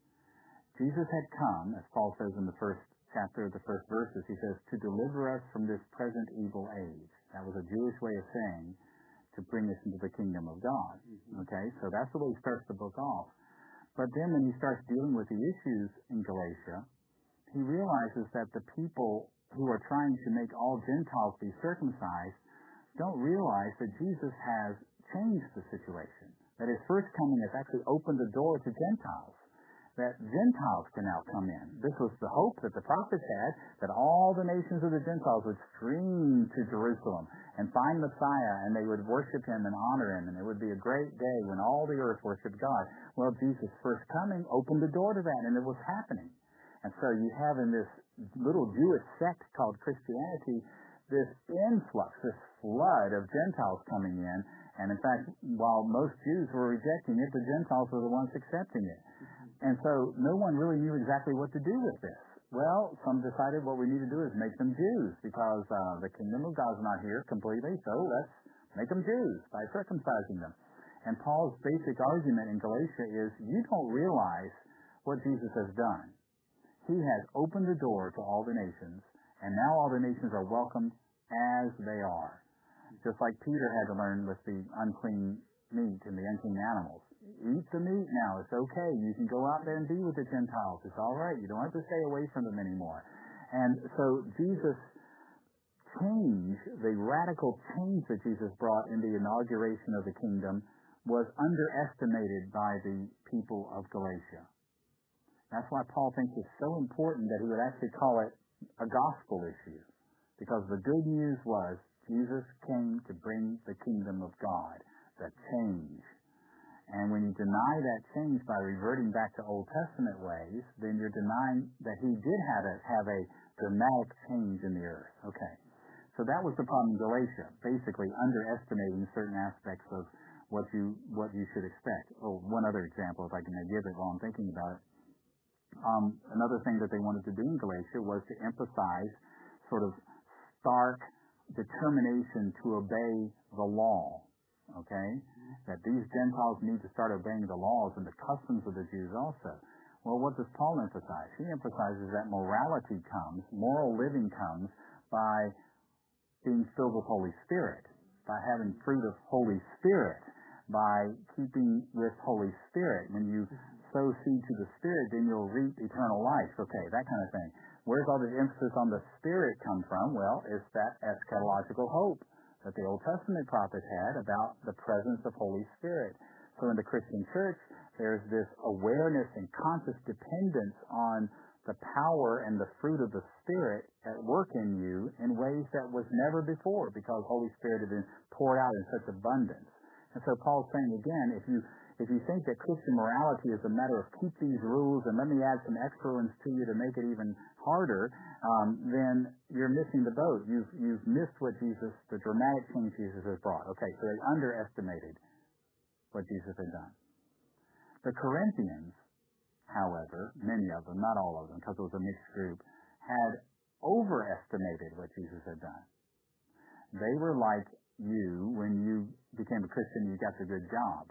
Jesus had come, as Paul says in the first chapter of the first verses, he says, to deliver us from this present evil age. That was a Jewish way of saying to bring us into the kingdom of God. Okay, so that's the way he starts the book off. But then when he starts dealing with the issues in Galatia, he realizes that the people who are trying to make all Gentiles be circumcised don't realize that Jesus has changed the situation. That his first coming has actually opened the door to Gentiles. That Gentiles can now come in. This was the hope that the prophets had, that all the nations of the Gentiles would stream to Jerusalem and find Messiah, and they would worship him and honor him, and it would be a great day when all the earth worshiped God. Well, Jesus' first coming opened the door to that, and it was happening. And so you have in this little Jewish sect called Christianity this influx, this flood of Gentiles coming in, and in fact, while most Jews were rejecting it, the Gentiles were the ones accepting it. And so no one really knew exactly what to do with this. Well, some decided what we need to do is make them Jews because uh, the kingdom of God's not here completely, so let's make them Jews by circumcising them. And Paul's basic argument in Galatia is you don't realize what Jesus has done. He has opened the door to all the nations, and now all the nations are welcomed as they are. Just like Peter had to learn with the unclean meat and the unclean animals. Eat the meat now. It's okay. You can go out there and be with the Gentiles. It's all right. You don't have to stay away from them anymore. And so Jesus' change, the radical change that Jesus brought in the inauguration of the kingdom was underestimated by the people of Galatia. That's why Paul thinks it's so important that he would actually call it a gospel issue. Because the good news was Jesus came to bring the kingdom of God, the change. And when you deny that change by reverting back to Old Testament ways, then you're denying that he did have a, have a dramatic change in the earth. Okay. So that was the problem in Galatia, basically underestimating certain aspects of what you what you should expect. Oh, one other example, if I can give it while I'm thinking about it. Um, another thing that they wanted to do in Galatia was to emphasize sort of stark determination to obey the law. Okay, that these Gentiles need to start obeying the laws and the customs of the Jews also. Well, what does Paul emphasize? He emphasizes that morality comes, moral living comes by being filled with Holy Spirit, by having fruit of Holy Spirit, by keeping with Holy Spirit. When you sow seed to the Spirit, then you'll reap eternal life. Okay, that kind of thing. Where's all the emphasis on the Spirit come from? Well, it's that eschatological hope that the Old Testament prophets had about the presence of Holy Spirit. So in the Christian church, there's this awareness and conscious dependence on the power and the fruit of the Spirit at work in you in ways that was never before, because Holy Spirit had been poured out in such abundance. And so Paul's saying again, if you if you think that Christian morality is a matter of keep these rules and let me add some extra ones to you to make it even harder, um, then you're missing the boat. You've you've missed what Jesus, the dramatic change Jesus has brought. Okay, so they underestimated what Jesus had done. The Corinthians, however, many of them, not all of them, because it was a mixed group, had overestimated what Jesus had done. They were like you when you became a Christian, you got the good job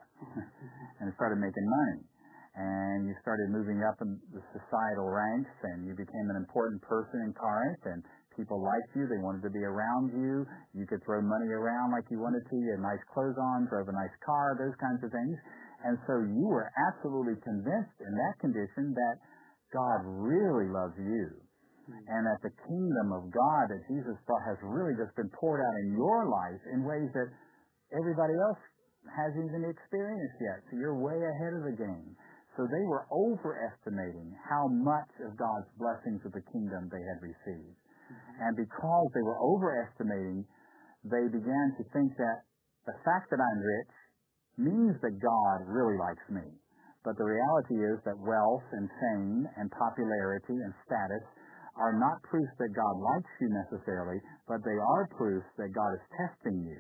and started making money. And you started moving up in the societal ranks, and you became an important person in Corinth, and people liked you. They wanted to be around you. You could throw money around like you wanted to. You had nice clothes on, drove a nice car, those kinds of things. And so you were absolutely convinced in that condition that God really loves you, and that the kingdom of God that Jesus brought has really just been poured out in your life in ways that everybody else hasn't even experienced yet. So you're way ahead of the game. So they were overestimating how much of God's blessings of the kingdom they had received. Mm-hmm. And because they were overestimating, they began to think that the fact that I'm rich means that God really likes me. But the reality is that wealth and fame and popularity and status are not proof that God likes you necessarily, but they are proof that God is testing you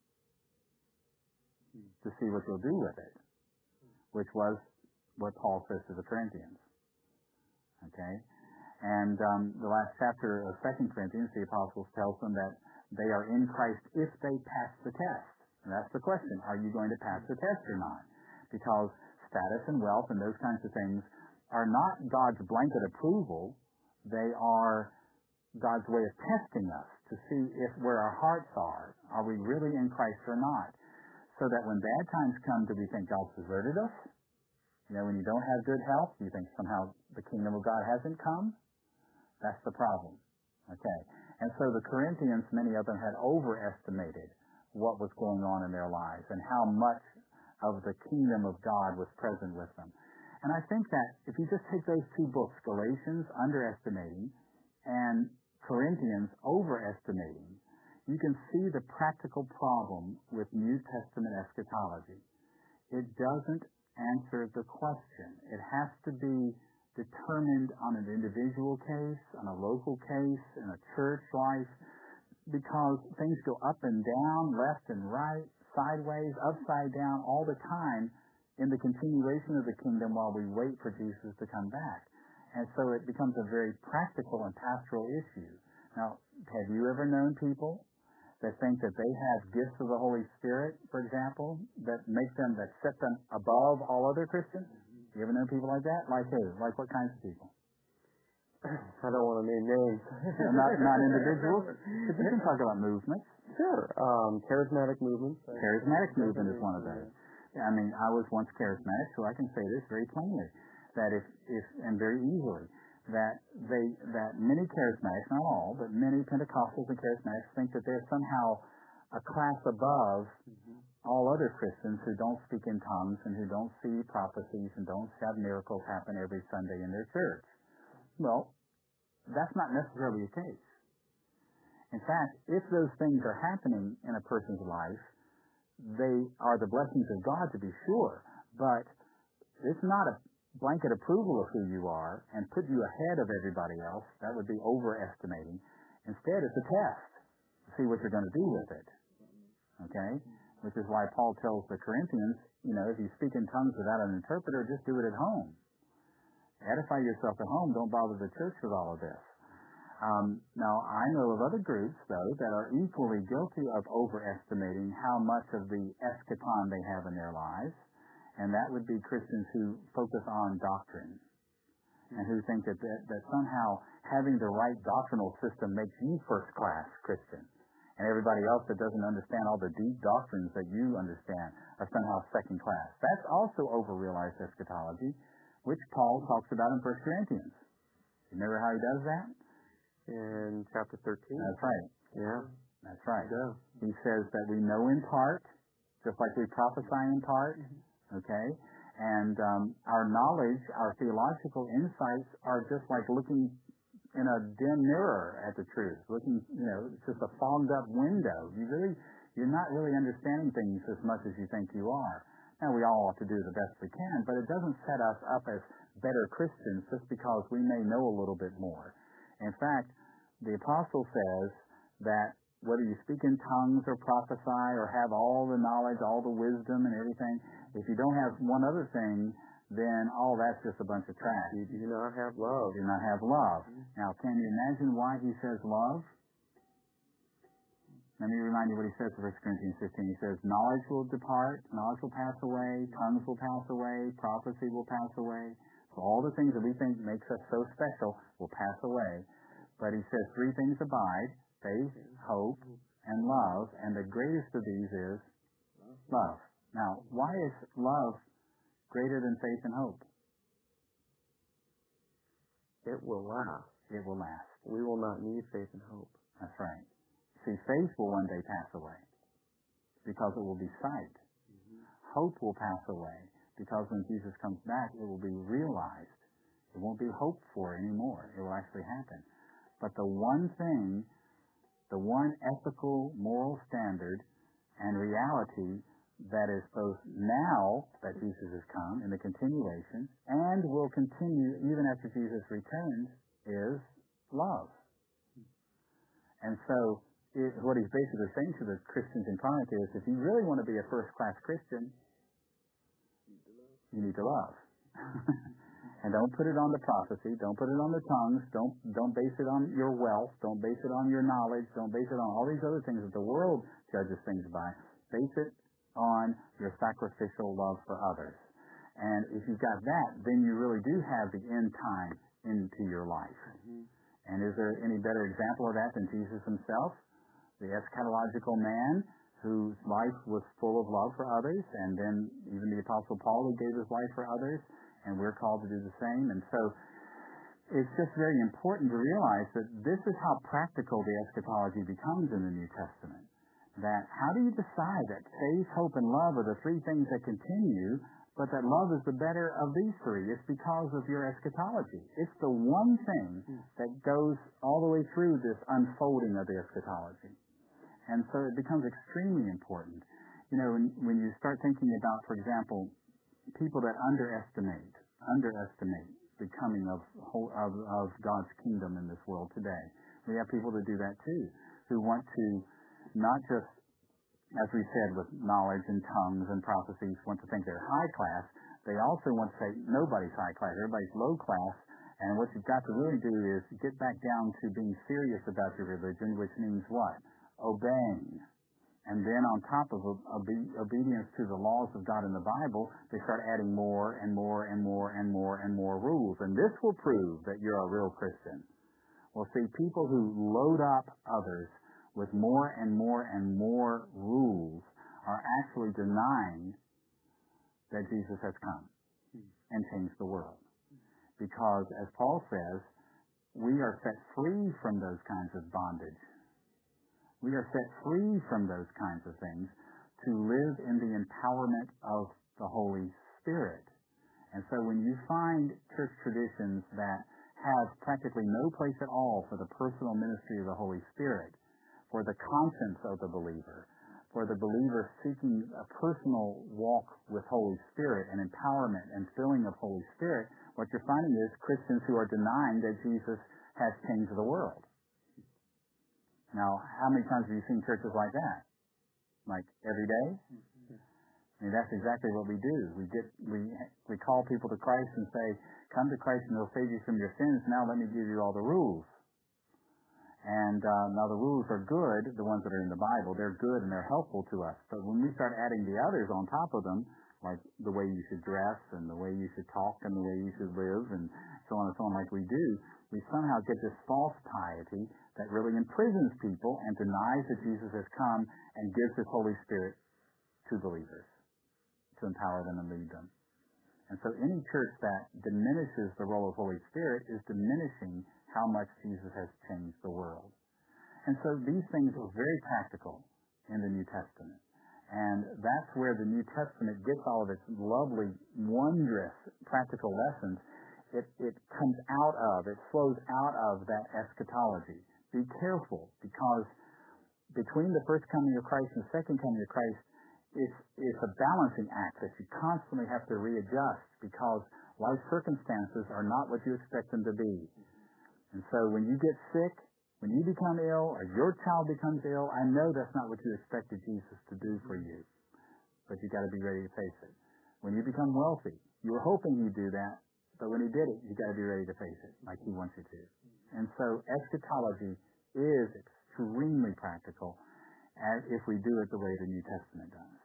to see what you'll do with it, which was what Paul says to the Corinthians. Okay? And um, the last chapter of Second Corinthians, the apostles tells them that they are in Christ if they pass the test. And that's the question. Are you going to pass the test or not? Because status and wealth and those kinds of things are not God's blanket approval. They are God's way of testing us to see if where our hearts are. Are we really in Christ or not? So that when bad times come, do we think God's deserted us? You know, when you don't have good health, you think somehow the kingdom of God hasn't come? That's the problem. Okay. And so the Corinthians, many of them had overestimated what was going on in their lives and how much of the kingdom of God was present with them. And I think that if you just take those two books, Galatians, underestimating, and Corinthians, overestimating, you can see the practical problem with New Testament eschatology. It doesn't answer the question. It has to be determined on an individual case, on a local case, in a church life, because things go up and down, left and right, sideways, upside down all the time in the continuation of the kingdom while we wait for Jesus to come back. And so it becomes a very practical and pastoral issue. Now, have you ever known people that think that they have gifts of the Holy Spirit, for example, that make them, that set them above all other Christians? You ever known people like that? Like who? Like what kinds of people? I don't want to name names. not, not individuals? But you can talk about movements. Sure. Um, charismatic movements. Charismatic movement is one of those. I mean, I was once charismatic, so I can say this very plainly, that if, if and very easily, that they that many charismatics, not all, but many Pentecostals and charismatics think that they're somehow a class above mm-hmm. all other Christians who don't speak in tongues and who don't see prophecies and don't have miracles happen every Sunday in their church. Well, that's not necessarily the case. In fact, if those things are happening in a person's life, they are the blessings of God, to be sure, but it's not a blanket approval of who you are and put you ahead of everybody else. That would be overestimating. Instead, it's a test to see what you're going to do with it. Okay? which is why Paul tells the Corinthians, you know, if you speak in tongues without an interpreter, just do it at home. Edify yourself at home. Don't bother the church with all of this. Um, now, I know of other groups, though, that are equally guilty of overestimating how much of the eschaton they have in their lives, and that would be Christians who focus on doctrine and who think that, that, that somehow having the right doctrinal system makes you first-class Christian, and everybody else that doesn't understand all the deep doctrines that you understand are somehow second-class. That's also over-realized eschatology, which Paul talks about in First Corinthians. You remember how he does that? In chapter thirteen. That's right. Yeah. That's right. Yeah. He says that we know in part, just like we prophesy in part, okay? And um, our knowledge, our theological insights are just like looking in a dim mirror at the truth. Looking, you know, it's just a fogged up window. You really, you're not really understanding things as much as you think you are. Now, we all ought to do the best we can, but it doesn't set us up as better Christians just because we may know a little bit more. In fact, the apostle says that whether you speak in tongues or prophesy or have all the knowledge, all the wisdom and everything, if you don't have one other thing, then all that's just a bunch of trash. You do not have love. You do not have love. Now, can you imagine why he says love? Let me remind you what he says in First Corinthians fifteen. He says, knowledge will depart, knowledge will pass away, tongues will pass away, prophecy will pass away. So all the things that we think makes us so special will pass away. But he says three things abide: faith, hope, and love. And the greatest of these is love. Now, why is love greater than faith and hope? It will last. It will last. We will not need faith and hope. That's right. See, faith will one day pass away because it will be sight. Mm-hmm. Hope will pass away because when Jesus comes back, it will be realized. It won't be hoped for anymore. It will actually happen. But the one thing, the one ethical, moral standard and reality that is both now that Jesus has come in the continuation and will continue even after Jesus returns is love. And so it, what he's basically saying to the Christians in Corinth is, if you really want to be a first-class Christian, you need to love. And don't put it on the prophecy. Don't put it on the tongues. Don't don't base it on your wealth. Don't base it on your knowledge. Don't base it on all these other things that the world judges things by. Base it on your sacrificial love for others. And if you've got that, then you really do have the end time into your life. Mm-hmm. And is there any better example of that than Jesus himself, the eschatological man whose life was full of love for others, and then even the Apostle Paul who gave his life for others, and we're called to do the same. And so it's just very important to realize that this is how practical the eschatology becomes in the New Testament. That how do you decide that faith, hope, and love are the three things that continue, but that love is the better of these three? It's because of your eschatology. It's the one thing that goes all the way through this unfolding of the eschatology. And so it becomes extremely important. You know, when, when you start thinking about, for example, people that underestimate, underestimate the coming of, of, of God's kingdom in this world today. We have people that do that too, who want to not just, as we said, with knowledge and tongues and prophecies, want to think they're high class. They also want to say nobody's high class, everybody's low class. And what you've got to really do is get back down to being serious about your religion, which means what? Obeying. And then on top of obe- obedience to the laws of God in the Bible, they start adding more and more and more and more and more rules. And this will prove that you're a real Christian. Well, see, people who load up others with more and more and more rules are actually denying that Jesus has come and changed the world. Because, as Paul says, we are set free from those kinds of bondage. We are set free from those kinds of things to live in the empowerment of the Holy Spirit. And so when you find church traditions that have practically no place at all for the personal ministry of the Holy Spirit, for the conscience of the believer, for the believer seeking a personal walk with Holy Spirit and empowerment and filling of Holy Spirit, what you're finding is Christians who are denying that Jesus has changed the world. Now, how many times have you seen churches like that? Like every day? I mean, that's exactly what we do. We get we we call people to Christ and say, "Come to Christ and He'll save you from your sins. Now let me give you all the rules." And uh, now the rules are good, the ones that are in the Bible. They're good and they're helpful to us. But when we start adding the others on top of them, like the way you should dress and the way you should talk and the way you should live and so on and so on, like we do, we somehow get this false piety that really imprisons people and denies that Jesus has come and gives His Holy Spirit to believers to empower them and lead them. And so any church that diminishes the role of Holy Spirit is diminishing how much Jesus has changed the world. And so these things are very practical in the New Testament. And that's where the New Testament gets all of its lovely, wondrous practical lessons. It, it comes out of, it flows out of that eschatology. Be careful, because between the first coming of Christ and the second coming of Christ, It's, it's a balancing act that you constantly have to readjust, because life circumstances are not what you expect them to be. And so when you get sick, when you become ill, or your child becomes ill, I know that's not what you expected Jesus to do for you. But you got to be ready to face it. When you become wealthy, you were hoping he'd do that, but when he did it, you got to be ready to face it like he wants you to. And so eschatology is extremely practical, as if we do it the way the New Testament does.